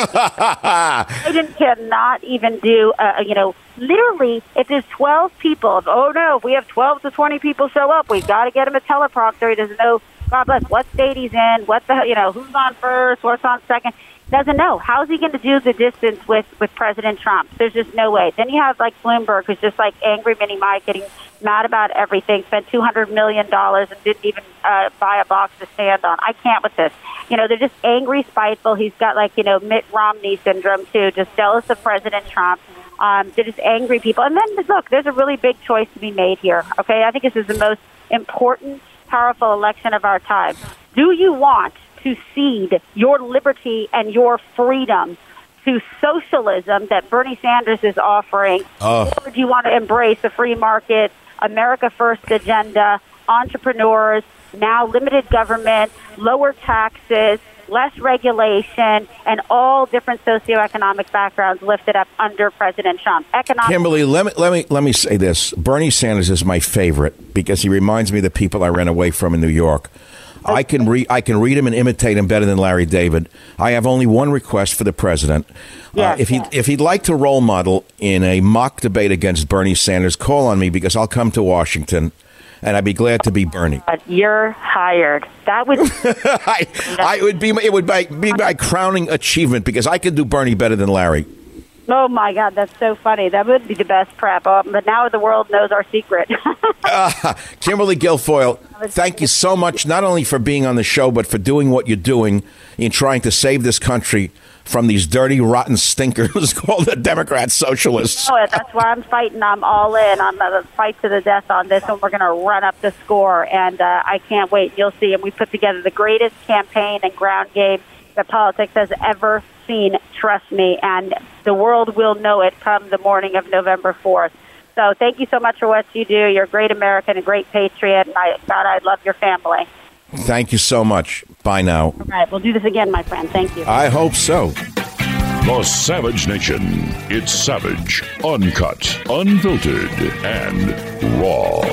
Biden cannot even do, literally, if there's 12 people, if we have 12 to 20 people show up, we've got to get him a teleprompter. He doesn't know, God bless, what state he's in, who's on first, what's on second. Doesn't know. How's he going to do the distance with President Trump? There's just no way. Then you have like Bloomberg, who's just like angry Mini Mike, getting mad about everything, spent $200 million and didn't even buy a box to stand on. I can't with this. They're just angry, spiteful. He's got Mitt Romney syndrome too, just jealous of President Trump. They're just angry people. And then look, there's a really big choice to be made here. Okay, I think this is the most important, powerful election of our time. Do you want to cede your liberty and your freedom to socialism that Bernie Sanders is offering? Or do you want to embrace the free market, America First agenda, entrepreneurs, now limited government, lower taxes, less regulation, and all different socioeconomic backgrounds lifted up under President Trump? Kimberly, let me say this. Bernie Sanders is my favorite because he reminds me of the people I ran away from in New York. I can read him and imitate him better than Larry David. I have only one request for the president. If he'd like to role model in a mock debate against Bernie Sanders, call on me because I'll come to Washington, and I'd be glad to be Bernie. You're hired. That would it would be my crowning achievement because I could do Bernie better than Larry. Oh, my God, that's so funny. That would be the best prep. But now the world knows our secret. Kimberly Guilfoyle, thank you so much, not only for being on the show, but for doing what you're doing in trying to save this country from these dirty, rotten stinkers called the Democrat Socialists. That's why I'm fighting. I'm all in. I'm going to fight to the death on this, and we're going to run up the score. And I can't wait. You'll see. And we put together the greatest campaign and ground game that politics has ever seen, trust me, and the world will know it come the morning of November 4th. So thank you so much for what you do. You're a great American, a great patriot, and I love your family. Thank you so much. Bye now. All right, we'll do this again, my friend. Thank you. I hope so. The Savage Nation. It's savage, uncut, unfiltered, and raw.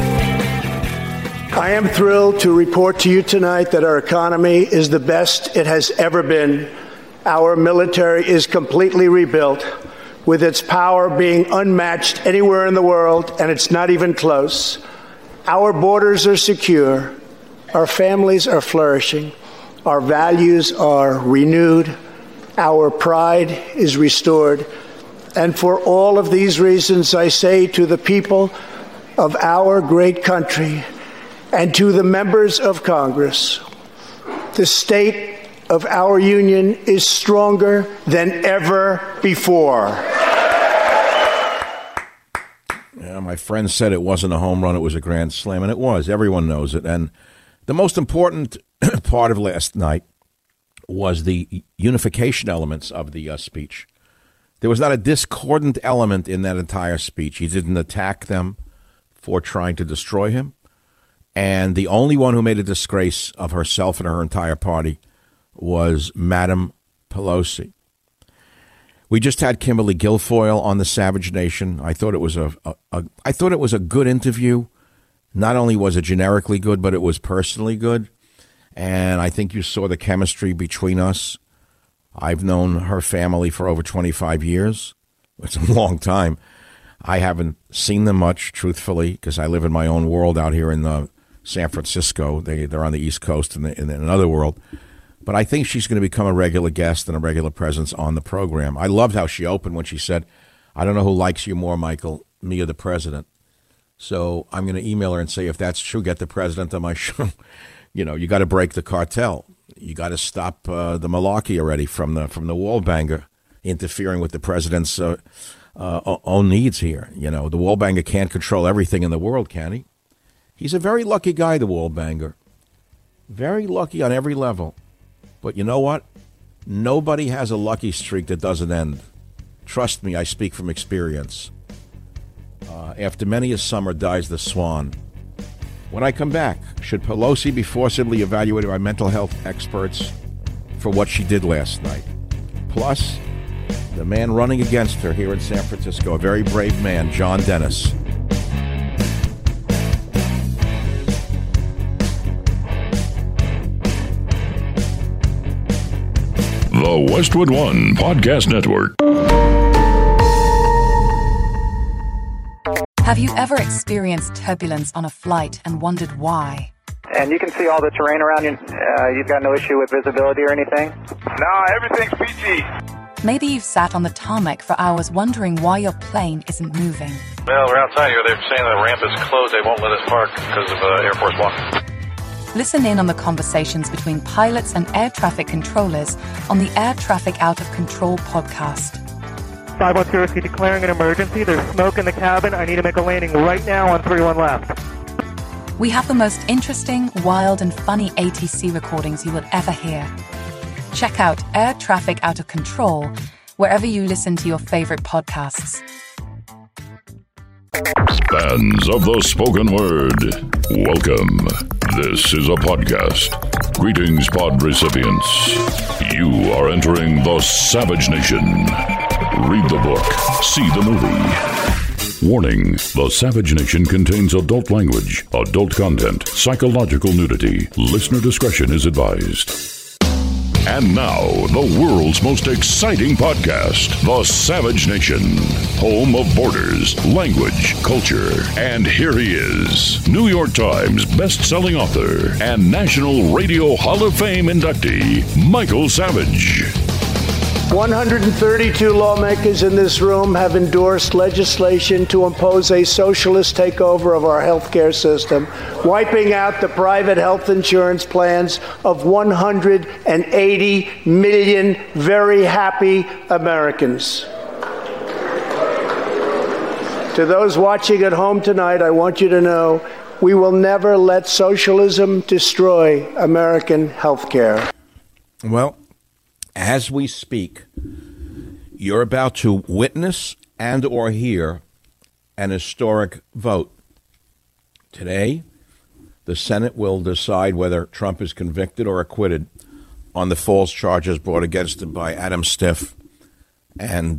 I am thrilled to report to you tonight that our economy is the best it has ever been. Our military is completely rebuilt, with its power being unmatched anywhere in the world, and it's not even close. Our borders are secure. Our families are flourishing. Our values are renewed. Our pride is restored. And for all of these reasons, I say to the people of our great country and to the members of Congress, the state of our union is stronger than ever before. Yeah, my friend said it wasn't a home run, it was a grand slam, and it was. Everyone knows it. And the most important part of last night was the unification elements of the speech. There was not a discordant element in that entire speech. He didn't attack them for trying to destroy him. And the only one who made a disgrace of herself and her entire party was Madam Pelosi. We just had Kimberly Guilfoyle on the Savage Nation. I thought it was a good interview. Not only was it generically good, but it was personally good. And I think you saw the chemistry between us. I've known her family for over 25 years. It's a long time. I haven't seen them much, truthfully, because I live in my own world out here in San Francisco. They're on the East Coast in another world. But I think she's going to become a regular guest and a regular presence on the program. I loved how she opened when she said, I don't know who likes you more, Michael, me or the president. So I'm going to email her and say, if that's true, get the president on my show. You know, you got to break the cartel. You got to stop the malarkey already from the wall banger interfering with the president's own needs here. You know, the wall banger can't control everything in the world, can he? He's a very lucky guy, the wall banger. Very lucky on every level. But you know what? Nobody has a lucky streak that doesn't end. Trust me, I speak from experience. After many a summer dies the swan. When I come back, should Pelosi be forcibly evaluated by mental health experts for what she did last night? Plus, the man running against her here in San Francisco, a very brave man, John Dennis. The Westwood One Podcast Network. Have you ever experienced turbulence on a flight and wondered why? And you can see all the terrain around you. You've got no issue with visibility or anything? No, everything's PG. Maybe you've sat on the tarmac for hours wondering why your plane isn't moving. Well, we're outside here. They're saying the ramp is closed. They won't let us park because of Air Force One. Listen in on the conversations between pilots and air traffic controllers on the Air Traffic Out of Control podcast. 510 Whiskey declaring an emergency. There's smoke in the cabin. I need to make a landing right now on 31 left. We have the most interesting, wild, and funny ATC recordings you will ever hear. Check out Air Traffic Out of Control wherever you listen to your favorite podcasts. Fans of the spoken word, welcome. This is a podcast. Greetings, pod recipients. You are entering the Savage Nation. Read the book, see the movie. Warning, the Savage Nation contains adult language, adult content, psychological nudity. Listener discretion is advised. And now, the world's most exciting podcast, The Savage Nation, home of borders, language, culture. And here he is, New York Times best-selling author and National Radio Hall of Fame inductee, Michael Savage. 132 lawmakers in this room have endorsed legislation to impose a socialist takeover of our healthcare system, wiping out the private health insurance plans of 180 million very happy Americans. To those watching at home tonight, I want you to know we will never let socialism destroy American healthcare. Well, as we speak, you're about to witness and or hear an historic vote. Today, the Senate will decide whether Trump is convicted or acquitted on the false charges brought against him by Adam Schiff and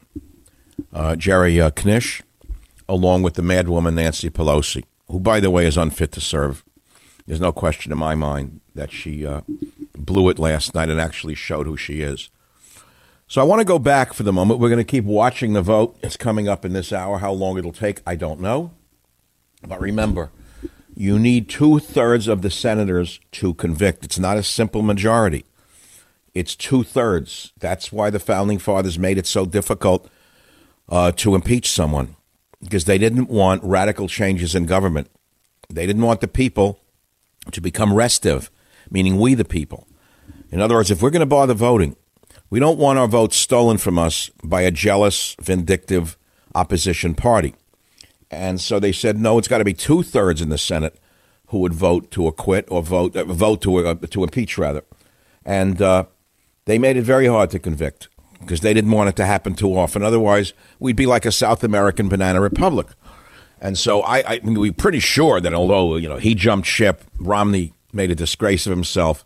Jerry Knish, along with the madwoman Nancy Pelosi, who, by the way, is unfit to serve. There's no question in my mind that she blew it last night and actually showed who she is. So I want to go back for the moment. We're going to keep watching the vote. It's coming up in this hour. How long it'll take, I don't know. But remember, you need 2/3 of the senators to convict. It's not a simple majority. It's 2/3. That's why the Founding Fathers made it so difficult to impeach someone, because they didn't want radical changes in government. They didn't want the people to become restive, meaning we the people. In other words, if we're going to bother voting, we don't want our votes stolen from us by a jealous, vindictive opposition party. And so they said, no, it's got to be 2/3 in the Senate who would vote to acquit or vote to impeach, rather. And they made it very hard to convict because they didn't want it to happen too often. Otherwise, we'd be like a South American banana republic. And so we're pretty sure that although, he jumped ship, Romney made a disgrace of himself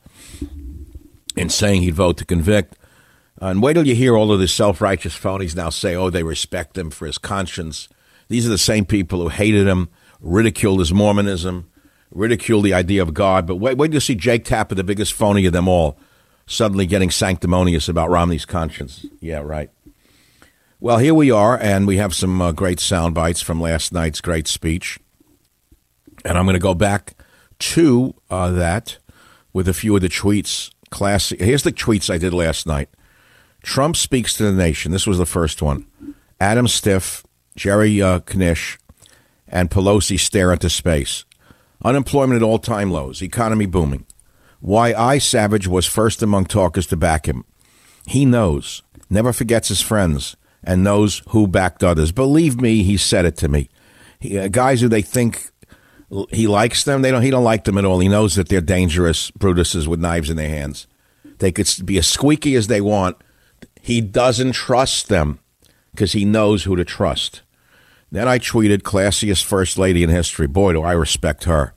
in saying he'd vote to convict. And wait till you hear all of the self-righteous phonies now say, oh, they respect him for his conscience. These are the same people who hated him, ridiculed his Mormonism, ridiculed the idea of God. But wait till you see Jake Tapper, the biggest phony of them all, suddenly getting sanctimonious about Romney's conscience. Yeah, right. Well, here we are, and we have some great sound bites from last night's great speech. And I'm going to go back to that with a few of the tweets classy. Here's the tweets I did last night. Trump speaks to the nation. This was the first one. Adam Schiff, Jerry Knish, and Pelosi stare into space. Unemployment at all-time lows. Economy booming. Why I, Savage, was first among talkers to back him. He knows. Never forgets his friends. And knows who backed others. Believe me, he said it to me. Guys who they think he likes them, he don't like them at all. He knows that they're dangerous Brutuses with knives in their hands. They could be as squeaky as they want. He doesn't trust them because he knows who to trust. Then I tweeted, classiest first lady in history. Boy, do I respect her.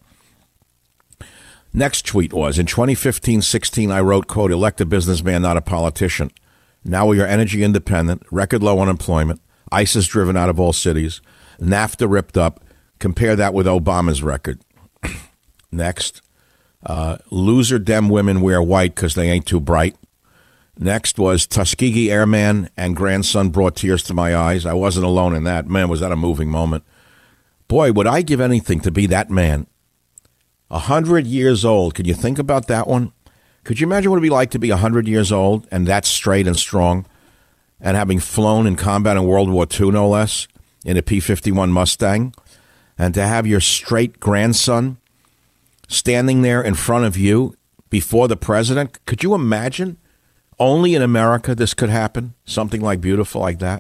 Next tweet was, in 2015-16, I wrote, quote, elect a businessman, not a politician. Now we are energy independent, record low unemployment, ISIS driven out of all cities, NAFTA ripped up. Compare that with Obama's record. Next, loser Dem women wear white because they ain't too bright. Next was Tuskegee Airman and grandson brought tears to my eyes. I wasn't alone in that. Man, was that a moving moment. Boy, would I give anything to be that man. 100 years old. Could you think about that one? Could you imagine what it would be like to be 100 years old and that straight and strong and having flown in combat in World War II, no less, in a P-51 Mustang, and to have your straight grandson standing there in front of you before the president? Could you imagine? Only in America this could happen, something like beautiful like that.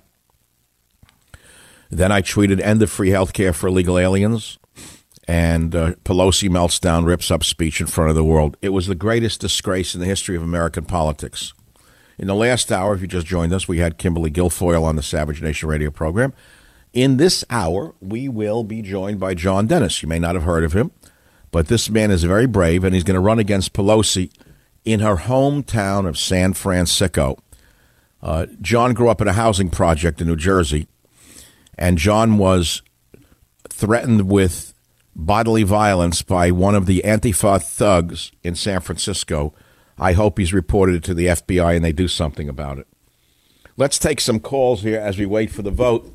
Then I tweeted, end of free health care for illegal aliens. And Pelosi melts down, rips up speech in front of the world. It was the greatest disgrace in the history of American politics. In the last hour, if you just joined us, we had Kimberly Guilfoyle on the Savage Nation radio program. In this hour, we will be joined by John Dennis. You may not have heard of him, but this man is very brave, and he's going to run against Pelosi in her hometown of San Francisco. John grew up in a housing project in New Jersey, and John was threatened with bodily violence by one of the Antifa thugs in San Francisco. I hope he's reported it to the FBI and they do something about it. Let's take some calls here as we wait for the vote.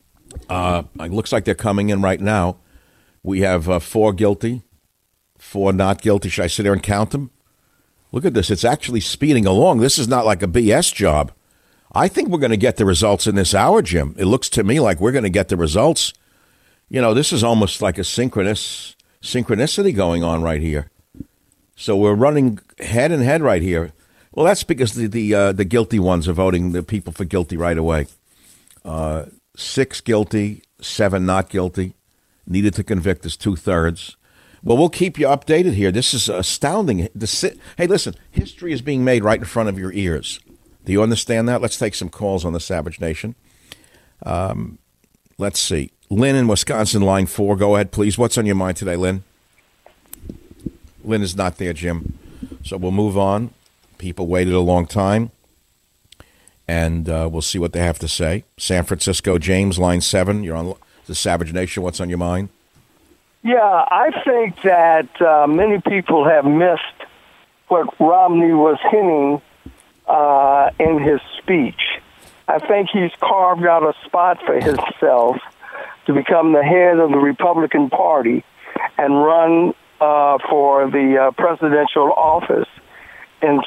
It looks like they're coming in right now. We have 4 guilty, 4 not guilty. Should I sit there and count them? Look at this. It's actually speeding along. This is not like a BS job. I think we're going to get the results in this hour, Jim. It looks to me like we're going to get the results. You know, this is almost like a synchronicity going on right here. So we're running head and head right here. Well, that's because the guilty ones are voting the people for guilty right away. 6 guilty, 7 not guilty. Needed to convict is 2/3. Well, we'll keep you updated here. This is astounding. Hey, listen, history is being made right in front of your ears. Do you understand that? Let's take some calls on the Savage Nation. Let's see. Lynn in Wisconsin, line 4. Go ahead, please. What's on your mind today, Lynn? Lynn is not there, Jim. So we'll move on. People waited a long time. And we'll see what they have to say. San Francisco, James, line 7. You're on the Savage Nation. What's on your mind? Yeah, I think that many people have missed what Romney was hinting in his speech. I think he's carved out a spot for himself to become the head of the Republican Party and run for the presidential office in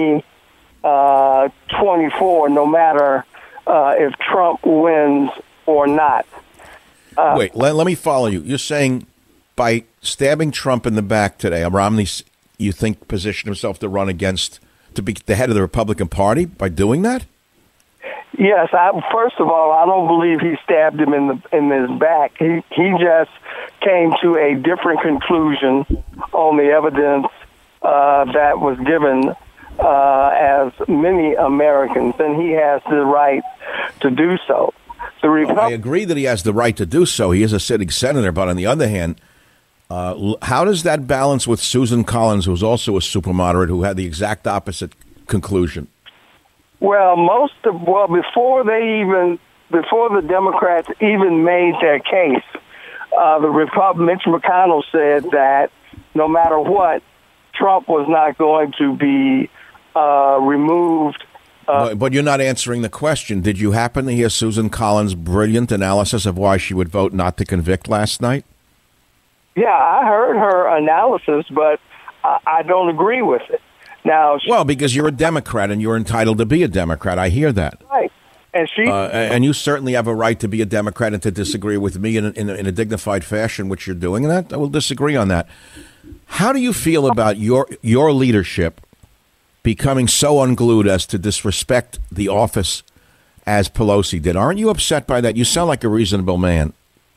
2024, no matter if Trump wins or not. Wait, let me follow you. You're saying by stabbing Trump in the back today, Romney, you think, positioned himself to run against, to be the head of the Republican Party by doing that? Yes. First of all, I don't believe he stabbed him in his back. He just came to a different conclusion on the evidence that was given as many Americans, and he has the right to do so. I agree that he has the right to do so. He is a sitting senator, but on the other hand, how does that balance with Susan Collins, who's also a super moderate, who had the exact opposite conclusion? Well, before the Democrats even made their case, Mitch McConnell said that no matter what, Trump was not going to be removed. But you're not answering the question. Did you happen to hear Susan Collins' brilliant analysis of why she would vote not to convict last night? Yeah, I heard her analysis, but I don't agree with it. Now, well, because you're a Democrat and you're entitled to be a Democrat. I hear that. Right. And and you certainly have a right to be a Democrat and to disagree with me in a dignified fashion, which you're doing, and that I will disagree on that. How do you feel about your leadership becoming so unglued as to disrespect the office as Pelosi did? Aren't you upset by that? You sound like a reasonable man.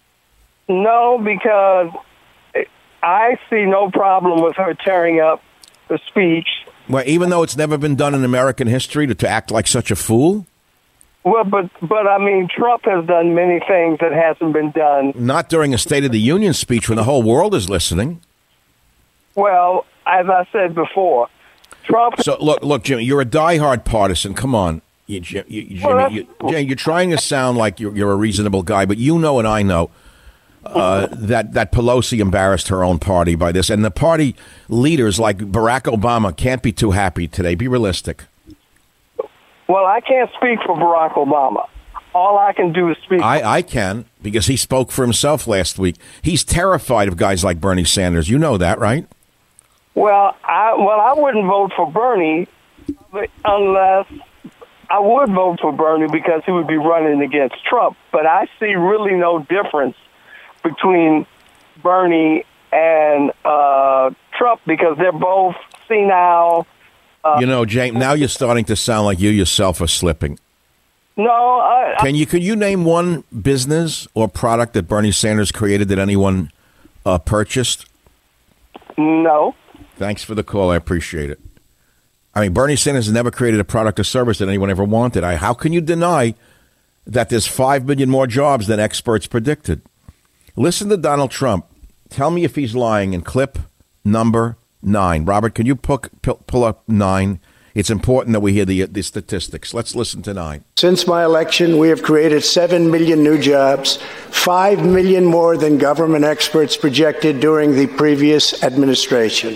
No, because I see no problem with her tearing up the speech. Well, even though it's never been done in American history to act like such a fool? Well, but I mean, Trump has done many things that hasn't been done. Not during a State of the Union speech when the whole world is listening. Well, as I said before, Trump... So, look, Jimmy, you're a diehard partisan. Come on. Jimmy, you're trying to sound like you're a reasonable guy, but you know and I know that Pelosi embarrassed her own party by this. And the party leaders like Barack Obama can't be too happy today. Be realistic. Well, I can't speak for Barack Obama. All I can do is speak. I can, because he spoke for himself last week. He's terrified of guys like Bernie Sanders. You know that, right? Well, I wouldn't vote for Bernie unless I would vote for Bernie because he would be running against Trump. But I see really no difference between Bernie and Trump because they're both senile. James, now you're starting to sound like you yourself are slipping. No. Could you name one business or product that Bernie Sanders created that anyone purchased? No. Thanks for the call. I appreciate it. I mean, Bernie Sanders has never created a product or service that anyone ever wanted. How can you deny that there's 5 million more jobs than experts predicted? Listen to Donald Trump. Tell me if he's lying in clip number 9. Robert, can you pull up 9? It's important that we hear the statistics. Let's listen to 9. Since my election, we have created 7 million new jobs, 5 million more than government experts projected during the previous administration.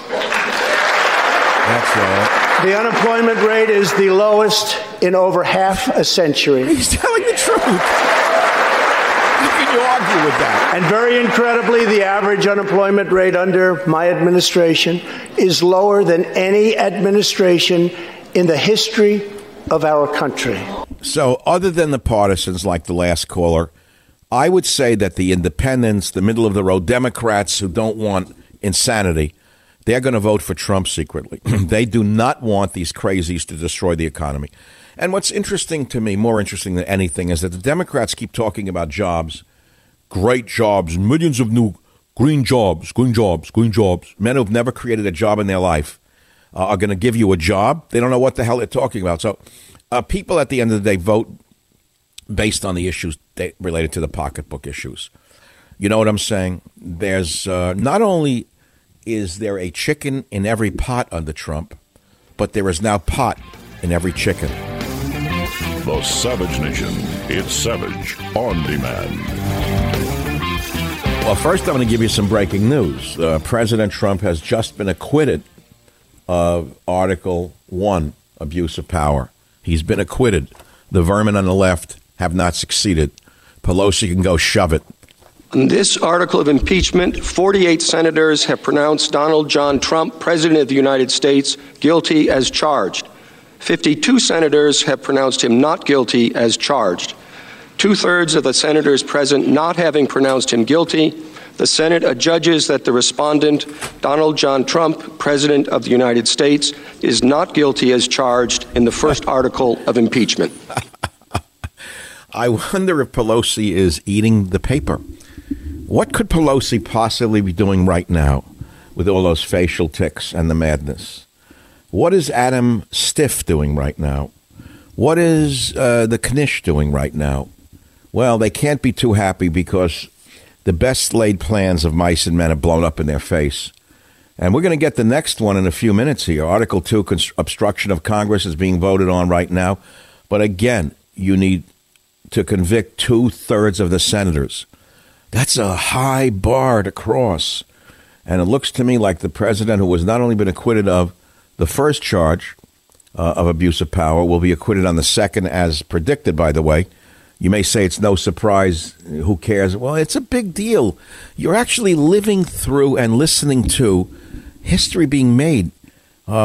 That's right. The unemployment rate is the lowest in over half a century. He's telling the truth. How can you argue with that? And very incredibly, the average unemployment rate under my administration is lower than any administration in the history of our country. So other than the partisans like the last caller, I would say that the independents, the middle-of-the-road Democrats who don't want insanity, they're going to vote for Trump secretly. They do not want these crazies to destroy the economy. And what's interesting to me, more interesting than anything, is that the Democrats keep talking about jobs, great jobs, millions of new green jobs. Men who've never created a job in their life are going to give you a job. They don't know what the hell they're talking about. So people at the end of the day vote based on the issues related to the pocketbook issues. You know what I'm saying? There's not only is there a chicken in every pot under Trump, but there is now pot in every chicken. The Savage Nation. It's Savage on Demand. Well, first I'm going to give you some breaking news. President Trump has just been acquitted of Article 1, abuse of power. He's been acquitted. The vermin on the left have not succeeded. Pelosi can go shove it. On this article of impeachment, 48 senators have pronounced Donald John Trump, President of the United States, guilty as charged. 52 senators have pronounced him not guilty as charged. 2/3 of the senators present not having pronounced him guilty, the Senate adjudges that the respondent, Donald John Trump, President of the United States, is not guilty as charged in the first article of impeachment. I wonder if Pelosi is eating the paper. What could Pelosi possibly be doing right now with all those facial tics and the madness? What is Adam Schiff doing right now? What is the Knish doing right now? Well, they can't be too happy because the best laid plans of mice and men have blown up in their face. And we're going to get the next one in a few minutes here. Article 2, obstruction of Congress, is being voted on right now. But again, you need to convict 2/3 of the senators. That's a high bar to cross. And it looks to me like the president, who has not only been acquitted of the first charge of abuse of power, will be acquitted on the second, as predicted, by the way. You may say it's no surprise. Who cares? Well, it's a big deal. You're actually living through and listening to history being made.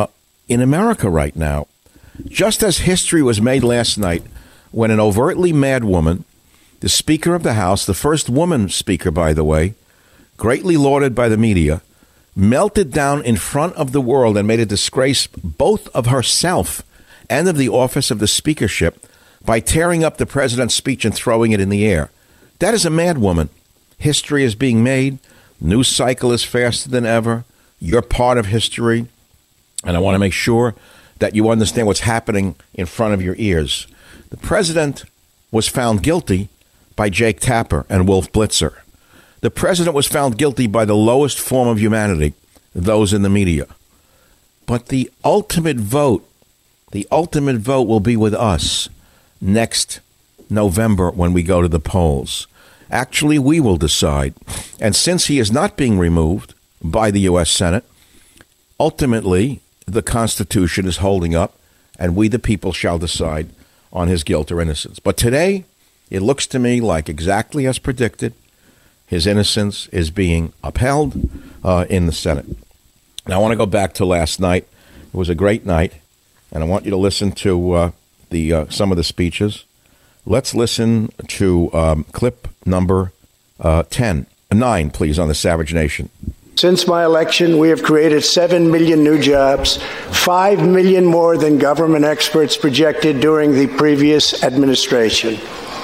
in America right now. Just as history was made last night when an overtly mad woman, the Speaker of the House, the first woman speaker, by the way, greatly lauded by the media, melted down in front of the world and made a disgrace both of herself and of the office of the speakership by tearing up the president's speech and throwing it in the air. That is a mad woman. History is being made. News cycle is faster than ever. You're part of history. And I want to make sure that you understand what's happening in front of your ears. The president was found guilty by Jake Tapper and Wolf Blitzer. The president was found guilty by the lowest form of humanity, those in the media. But the ultimate vote will be with us next November when we go to the polls. Actually, we will decide. And since he is not being removed by the U.S. Senate, ultimately, the Constitution is holding up, and we, the people, shall decide on his guilt or innocence. But today, it looks to me like exactly as predicted, his innocence is being upheld in the Senate. Now, I want to go back to last night. It was a great night, and I want you to listen to some of the speeches. Let's listen to clip number 9, please, on the Savage Nation. Since my election, we have created 7 million new jobs, 5 million more than government experts projected during the previous administration.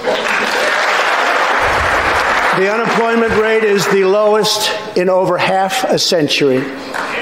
The unemployment rate is the lowest in over half a century. You can't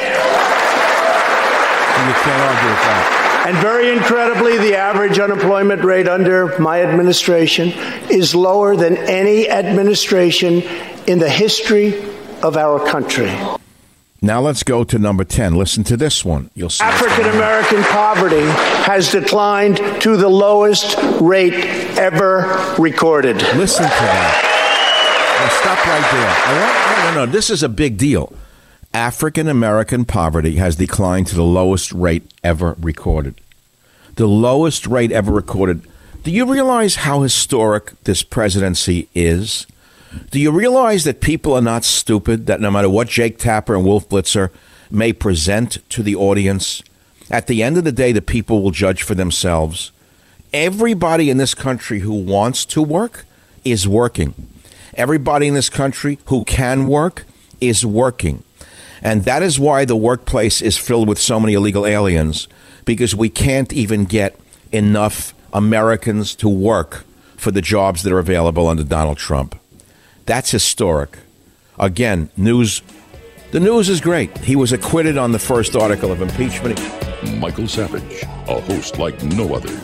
argue with that. And very incredibly, the average unemployment rate under my administration is lower than any administration in the history of our country. Now let's go to number 10. Listen to this one. You'll see. African American poverty has declined to the lowest rate ever recorded. Listen to that. Now stop right there. No. This is a big deal. African American poverty has declined to the lowest rate ever recorded. The lowest rate ever recorded. Do you realize how historic this presidency is? Do you realize that people are not stupid, that no matter what Jake Tapper and Wolf Blitzer may present to the audience, at the end of the day, the people will judge for themselves? Everybody in this country who wants to work is working. Everybody in this country who can work is working. And that is why the workplace is filled with so many illegal aliens, because we can't even get enough Americans to work for the jobs that are available under Donald Trump. That's historic. Again, the news is great. He was acquitted on the first article of impeachment. Michael Savage, a host like no other.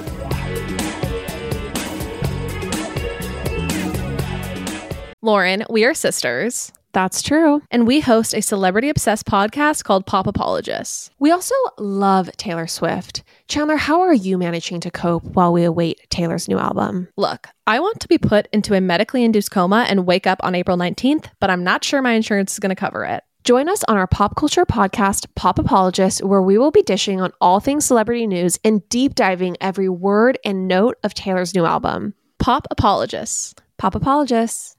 Lauren, we are sisters. That's true. And we host a celebrity-obsessed podcast called Pop Apologists. We also love Taylor Swift. Chandler, how are you managing to cope while we await Taylor's new album? Look, I want to be put into a medically induced coma and wake up on April 19th, but I'm not sure my insurance is going to cover it. Join us on our pop culture podcast, Pop Apologists, where we will be dishing on all things celebrity news and deep diving every word and note of Taylor's new album. Pop Apologists. Pop Apologists.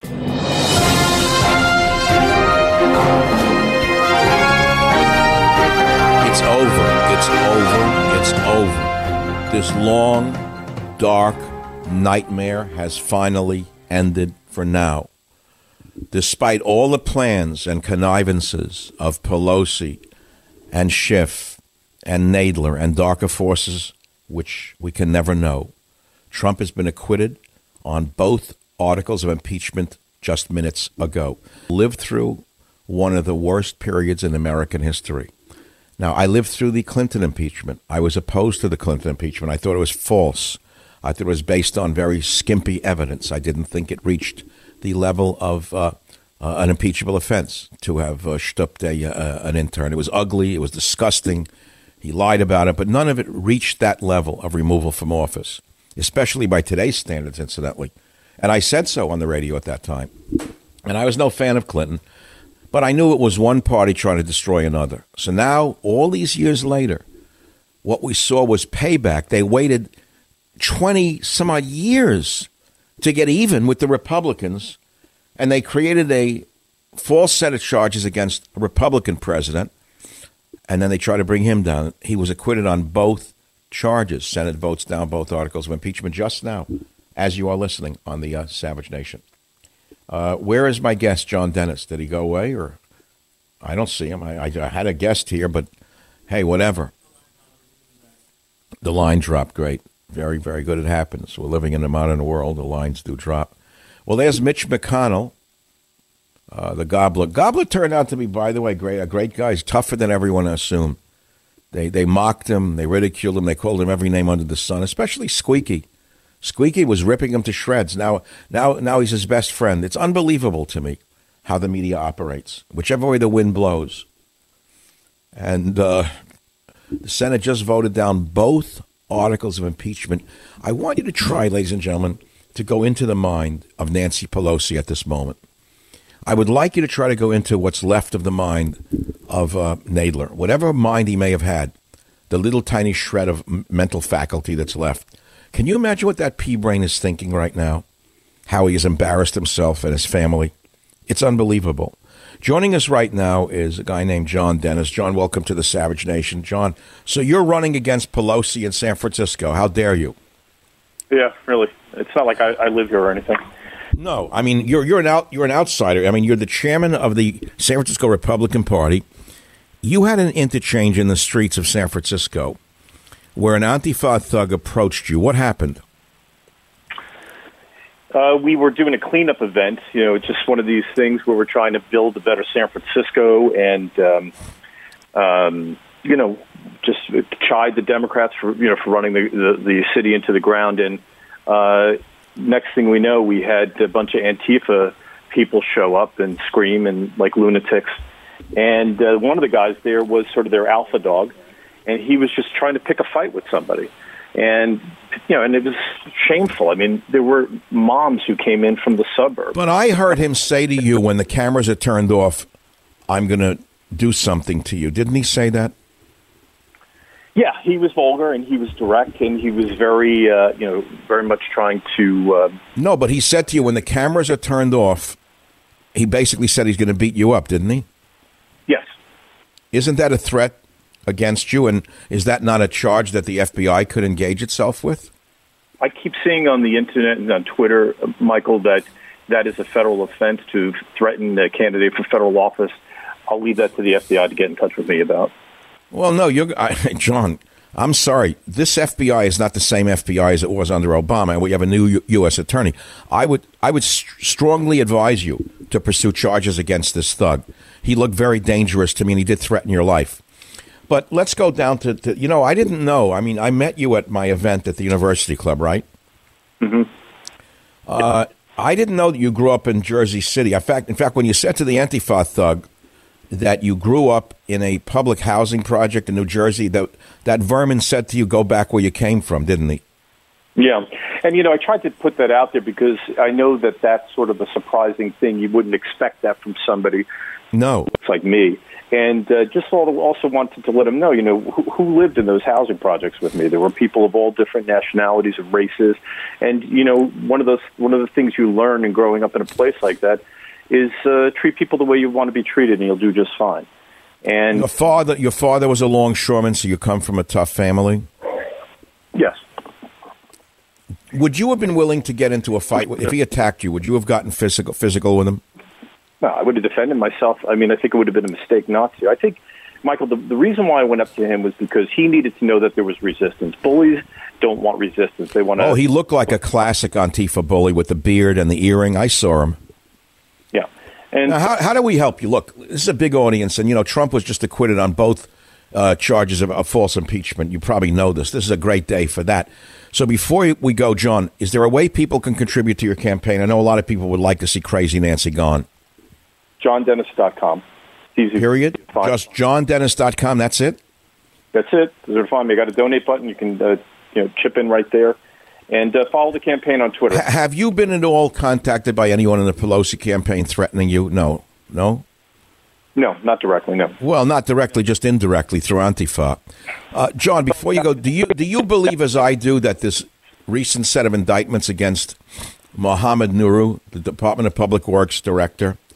It's over. It's over. It's over. This long, dark nightmare has finally ended for now. Despite all the plans and connivances of Pelosi and Schiff and Nadler and darker forces, which we can never know, Trump has been acquitted on both articles of impeachment just minutes ago. Lived through one of the worst periods in American history. Now, I lived through the Clinton impeachment. I was opposed to the Clinton impeachment. I thought it was false. I thought it was based on very skimpy evidence. I didn't think it reached the level of an impeachable offense to have stooped an intern. It was ugly. It was disgusting. He lied about it, but none of it reached that level of removal from office, especially by today's standards, incidentally. And I said so on the radio at that time. And I was no fan of Clinton, but I knew it was one party trying to destroy another. So now, all these years later, what we saw was payback. They waited 20 some odd years to get even with the Republicans, and they created a false set of charges against a Republican president. and then they try to bring him down. He was acquitted on both charges. Senate votes down both articles of impeachment just now, as you are listening on the Savage Nation. Where is my guest, John Dennis? Did he go away? Or I don't see him. I had a guest here, but hey, whatever. The line dropped. Great. Very, very good. It happens. We're living in a modern world. The lines do drop. Well, there's Mitch McConnell, the Gobbler. Gobbler turned out to be, by the way, a great guy. He's tougher than everyone assumed. They mocked him. They ridiculed him. They called him every name under the sun, especially Squeaky. Squeaky was ripping him to shreds. Now he's his best friend. It's unbelievable to me how the media operates, whichever way the wind blows. And the Senate just voted down both articles of impeachment. I want you to try, ladies and gentlemen, to go into the mind of Nancy Pelosi at this moment. I would like you to try to go into what's left of the mind of Nadler, whatever mind he may have had, the little tiny shred of mental faculty that's left. Can you imagine what that pea brain is thinking right now? How he has embarrassed himself and his family. It's unbelievable. Joining us right now is a guy named John Dennis. John, welcome to the Savage Nation. John, so you're running against Pelosi in San Francisco. How dare you? Yeah, really. It's not like I live here or anything. No, I mean, you're an outsider. I mean, you're the chairman of the San Francisco Republican Party. You had an interchange in the streets of San Francisco where an Antifa thug approached you. What happened? We were doing a cleanup event. It's just one of these things where we're trying to build a better San Francisco and, just chide the Democrats for running the city into the ground. And next thing we know, we had a bunch of Antifa people show up and scream and like lunatics. And one of the guys there was sort of their alpha dog, and he was just trying to pick a fight with somebody. And, and it was shameful. I mean, there were moms who came in from the suburbs. But I heard him say to you when the cameras are turned off, I'm going to do something to you. Didn't he say that? Yeah, he was vulgar and he was direct and he was very, very much trying to... No, but he said to you when the cameras are turned off, he basically said he's going to beat you up, didn't he? Yes. Isn't that a threat against you, and is that not a charge that the FBI could engage itself with? I keep seeing on the internet and on Twitter, Michael, that is a federal offense to threaten a candidate for federal office. I'll leave that to the FBI to get in touch with me about. Well, no, John, I'm sorry. This FBI is not the same FBI as it was under Obama, and we have a new U.S. attorney. I would strongly advise you to pursue charges against this thug. He looked very dangerous to me, and he did threaten your life. But let's go down to I didn't know. I mean, I met you at my event at the University Club, right? Mm-hmm. I didn't know that you grew up in Jersey City. In fact, when you said to the Antifa thug that you grew up in a public housing project in New Jersey, that vermin said to you, go back where you came from, didn't he? Yeah. And, I tried to put that out there because I know that that's sort of a surprising thing. You wouldn't expect that from somebody. No. It's like me. And just also wanted to let them know, who lived in those housing projects with me. There were people of all different nationalities and races. And, one of the things you learn in growing up in a place like that is treat people the way you want to be treated, and you'll do just fine. And your father was a longshoreman, so you come from a tough family? Yes. Would you have been willing to get into a fight if he attacked you? Would you have gotten physical with him? No, I would have defended myself. I mean, I think it would have been a mistake not to. I think, Michael, the reason why I went up to him was because he needed to know that there was resistance. Bullies don't want resistance. They want to... Oh, he looked like a classic Antifa bully with the beard and the earring. I saw him. Yeah. And now, how do we help you? Look, this is a big audience, and, Trump was just acquitted on both charges of false impeachment. You probably know this. This is a great day for that. So before we go, John, is there a way people can contribute to your campaign? I know a lot of people would like to see Crazy Nancy gone. JohnDennis.com. Easy. Period. Just JohnDennis.com. That's it? That's it. They're fine. You got a donate button. You can chip in right there. And follow the campaign on Twitter. Have you been at all contacted by anyone in the Pelosi campaign threatening you? No. No? No, not directly, no. Well, not directly, just indirectly through Antifa. John, before you go, do you believe, as I do, that this recent set of indictments against Mohammed Nuru, the Department of Public Works director,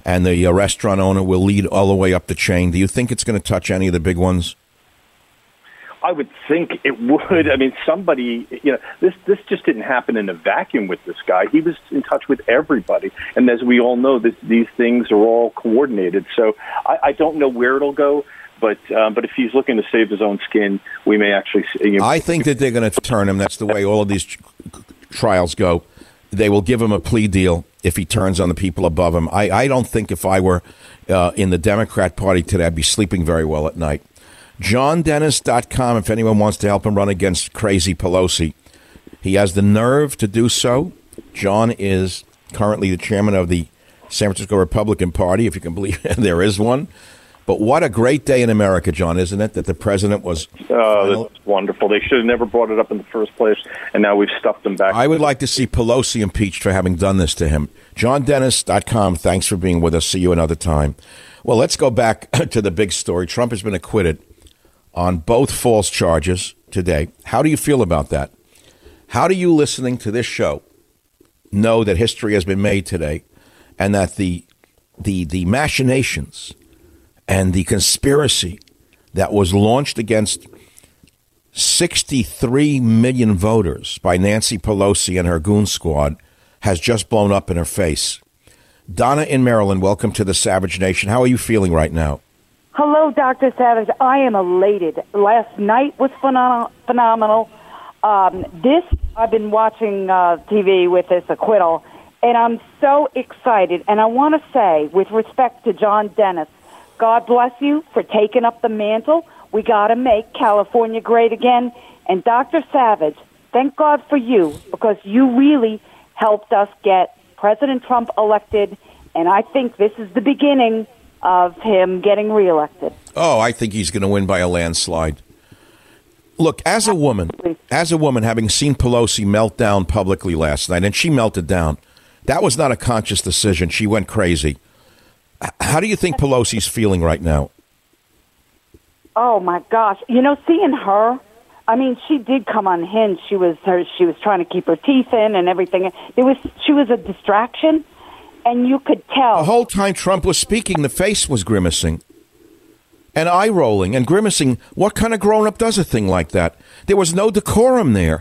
and the restaurant owner will lead all the way up the chain. Do you think it's going to touch any of the big ones? I would think it would. I mean, somebody, this just didn't happen in a vacuum with this guy. He was in touch with everybody. And as we all know, these things are all coordinated. So I don't know where it'll go. But if he's looking to save his own skin, we may actually see. I think that they're going to turn him. That's the way all of these trials go. They will give him a plea deal if he turns on the people above him. I don't think if I were in the Democrat Party today, I'd be sleeping very well at night. JohnDennis.com if anyone wants to help him run against crazy Pelosi. He has the nerve to do so. John is currently the chairman of the San Francisco Republican Party, if you can believe it. There is one. But what a great day in America, John, isn't it, that the president was... That's wonderful. They should have never brought it up in the first place, and now we've stuffed them back. I would like to see Pelosi impeached for having done this to him. JohnDennis.com, thanks for being with us. See you another time. Well, let's go back to the big story. Trump has been acquitted on both false charges today. How do you feel about that? How do you, listening to this show, know that history has been made today and that the machinations and the conspiracy that was launched against 63 million voters by Nancy Pelosi and her goon squad has just blown up in her face? Donna in Maryland, welcome to the Savage Nation. How are you feeling right now? Hello, Dr. Savage. I am elated. Last night was phenomenal. I've been watching TV with this acquittal, and I'm so excited. And I want to say, with respect to John Dennis, God bless you for taking up the mantle. We got to make California great again. And Dr. Savage, thank God for you, because you really helped us get President Trump elected, and I think this is the beginning of him getting reelected. Oh, I think he's going to win by a landslide. Look, as a woman, having seen Pelosi melt down publicly last night, and she melted down, that was not a conscious decision. She went crazy. How do you think Pelosi's feeling right now? Oh, my gosh. Seeing her, I mean, she did come unhinged. She was trying to keep her teeth in and everything. She was a distraction. And you could tell. The whole time Trump was speaking, the face was grimacing and eye-rolling and grimacing. What kind of grown-up does a thing like that? There was no decorum there.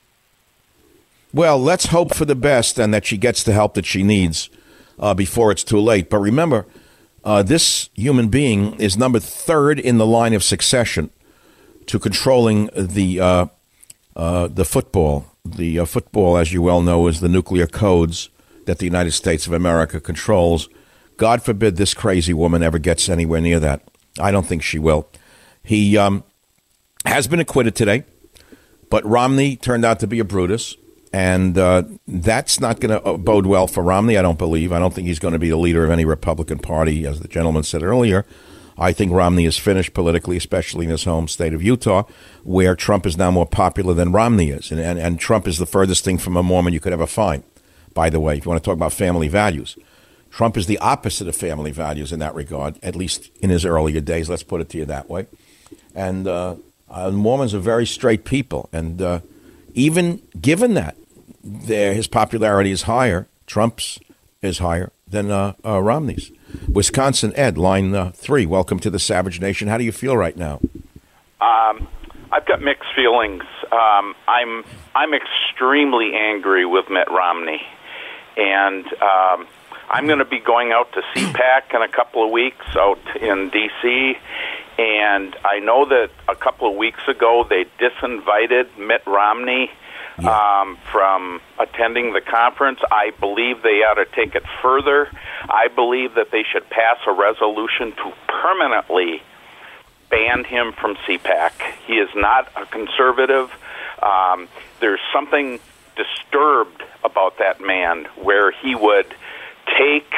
Well, let's hope for the best and that she gets the help that she needs before it's too late. But remember, this human being is number 3rd in the line of succession to controlling the football. The football, as you well know, is the nuclear codes that the United States of America controls. God forbid this crazy woman ever gets anywhere near that. I don't think she will. He has been acquitted today, but Romney turned out to be a Brutus, and that's not going to bode well for Romney, I don't believe. I don't think he's going to be the leader of any Republican Party, as the gentleman said earlier. I think Romney is finished politically, especially in his home state of Utah, where Trump is now more popular than Romney is, and Trump is the furthest thing from a Mormon you could ever find. By the way, if you want to talk about family values, Trump is the opposite of family values in that regard, at least in his earlier days. Let's put it to you that way. And Mormons are very straight people. And even given that his popularity is higher, Trump's is higher than Romney's. Wisconsin Ed, line 3, welcome to the Savage Nation. How do you feel right now? I've got mixed feelings. I'm extremely angry with Mitt Romney. And I'm going to be going out to CPAC in a couple of weeks out in D.C., and I know that a couple of weeks ago they disinvited Mitt Romney from attending the conference. I believe they ought to take it further. I believe that they should pass a resolution to permanently ban him from CPAC. He is not a conservative. There's something disturbed about that man where he would take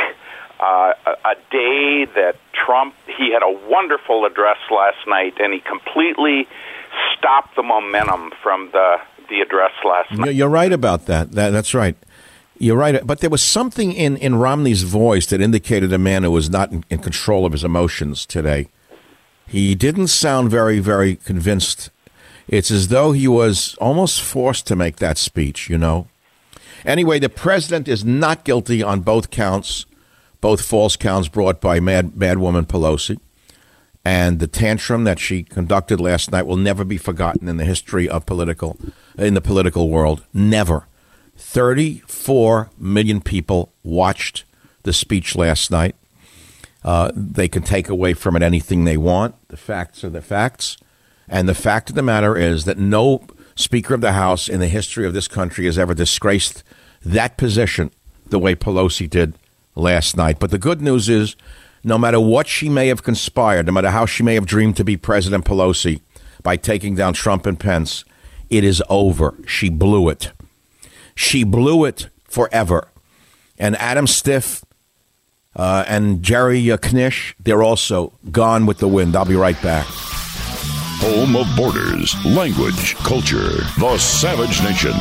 a day that Trump, he had a wonderful address last night, and he completely stopped the momentum from the address last night. You're right about that. That's right. You're right. But there was something in Romney's voice that indicated a man who was not in control of his emotions today. He didn't sound very, very convinced. It's as though he was almost forced to make that speech, you know. Anyway, the president is not guilty on both counts, both false counts brought by Madwoman Pelosi, and the tantrum that she conducted last night will never be forgotten in the history of the political world. Never. 34 million people watched the speech last night. They can take away from it anything they want. The facts are the facts. And the fact of the matter is that no Speaker of the House in the history of this country has ever disgraced that position the way Pelosi did last night. But the good news is, no matter what she may have conspired, no matter how she may have dreamed to be President Pelosi by taking down Trump and Pence, it is over. She blew it. She blew it forever. And Adam Schiff and Jerry Knish, they're also gone with the wind. I'll be right back. Home of borders, language, culture, the Savage Nation.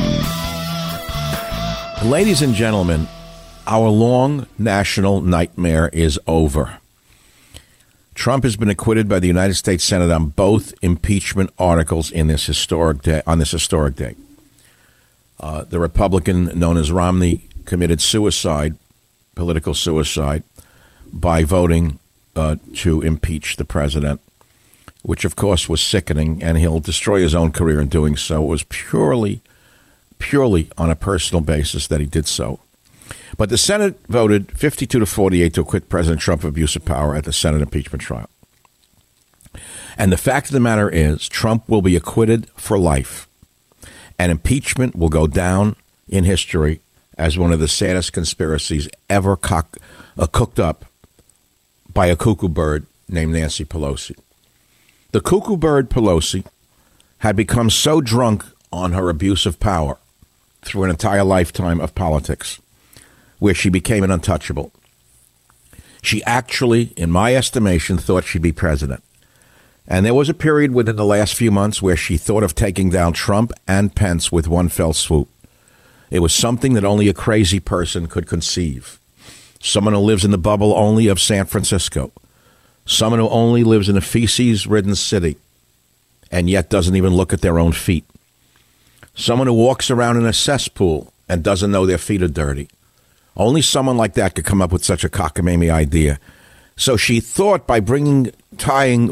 Ladies and gentlemen, our long national nightmare is over. Trump has been acquitted by the United States Senate on both impeachment articles in this historic day. The Republican known as Romney committed suicide, political suicide, by voting to impeach the president, which, of course, was sickening, and he'll destroy his own career in doing so. It was purely on a personal basis that he did so. But the Senate voted 52-48 to acquit President Trump of abuse of power at the Senate impeachment trial. And the fact of the matter is, Trump will be acquitted for life, and impeachment will go down in history as one of the saddest conspiracies ever cooked up by a cuckoo bird named Nancy Pelosi. The cuckoo bird Pelosi had become so drunk on her abuse of power through an entire lifetime of politics, where she became an untouchable. She actually, in my estimation, thought she'd be president. And there was a period within the last few months where she thought of taking down Trump and Pence with one fell swoop. It was something that only a crazy person could conceive. Someone who lives in the bubble only of San Francisco. Someone who only lives in a feces-ridden city and yet doesn't even look at their own feet. Someone who walks around in a cesspool and doesn't know their feet are dirty. Only someone like that could come up with such a cockamamie idea. So she thought by tying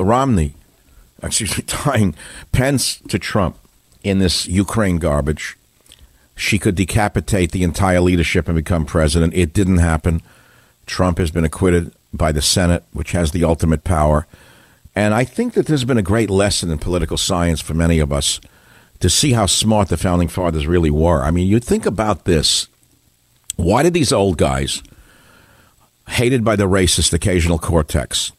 Pence to Trump in this Ukraine garbage, she could decapitate the entire leadership and become president. It didn't happen. Trump has been acquitted by the Senate, which has the ultimate power. And I think that there's been a great lesson in political science for many of us to see how smart the Founding Fathers really were. I mean, you think about this. Why did these old guys, hated by the racist occasional cortex,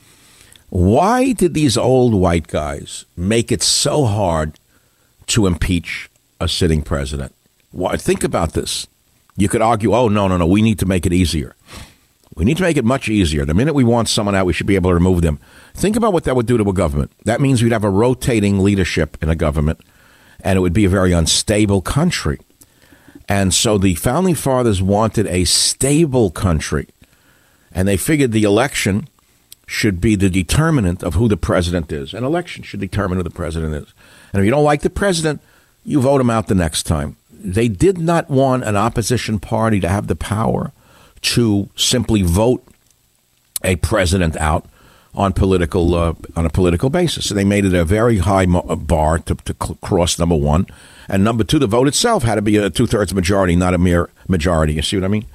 why did these old white guys make it so hard to impeach a sitting president? Why? Think about this. You could argue, oh, no, we need to make it easier. We need to make it much easier. The minute we want someone out, we should be able to remove them. Think about what that would do to a government. That means we'd have a rotating leadership in a government, and it would be a very unstable country. And so the Founding Fathers wanted a stable country, and they figured the election should be the determinant of who the president is. An election should determine who the president is. And if you don't like the president, you vote him out the next time. They did not want an opposition party to have the power to simply vote a president out on a political basis. So they made it a very high bar to cross, number one. And number two, the vote itself had to be a two-thirds majority, not a mere majority. You see what I mean?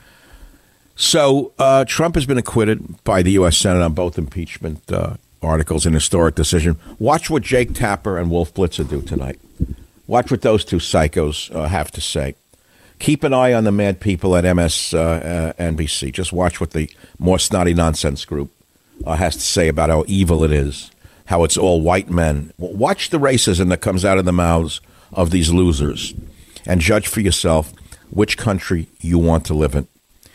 So Trump has been acquitted by the U.S. Senate on both impeachment articles, an historic decision. Watch what Jake Tapper and Wolf Blitzer do tonight. Watch what those two psychos have to say. Keep an eye on the mad people at MSNBC. Just watch what the more snotty nonsense group has to say about how evil it is, how it's all white men. Watch the racism that comes out of the mouths of these losers and judge for yourself which country you want to live in.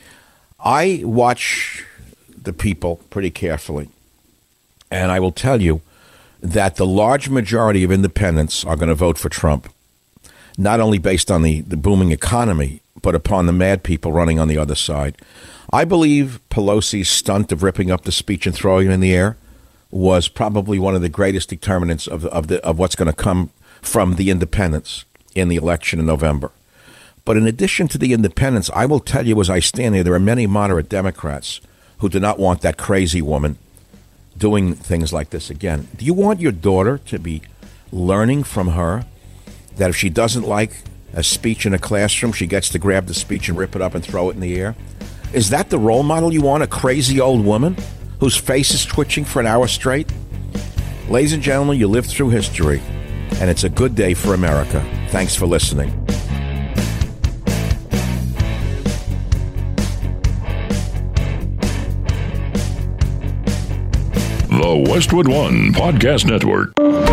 I watch the people pretty carefully, and I will tell you that the large majority of independents are going to vote for Trump, not only based on the booming economy, but upon the mad people running on the other side. I believe Pelosi's stunt of ripping up the speech and throwing it in the air was probably one of the greatest determinants of what's going to come from the independents in the election in November. But in addition to the independents, I will tell you as I stand here, there are many moderate Democrats who do not want that crazy woman doing things like this again. Do you want your daughter to be learning from her that if she doesn't like a speech in a classroom, she gets to grab the speech and rip it up and throw it in the air? Is that the role model you want, a crazy old woman whose face is twitching for an hour straight? Ladies and gentlemen, you lived through history, and it's a good day for America. Thanks for listening. The Westwood One Podcast Network.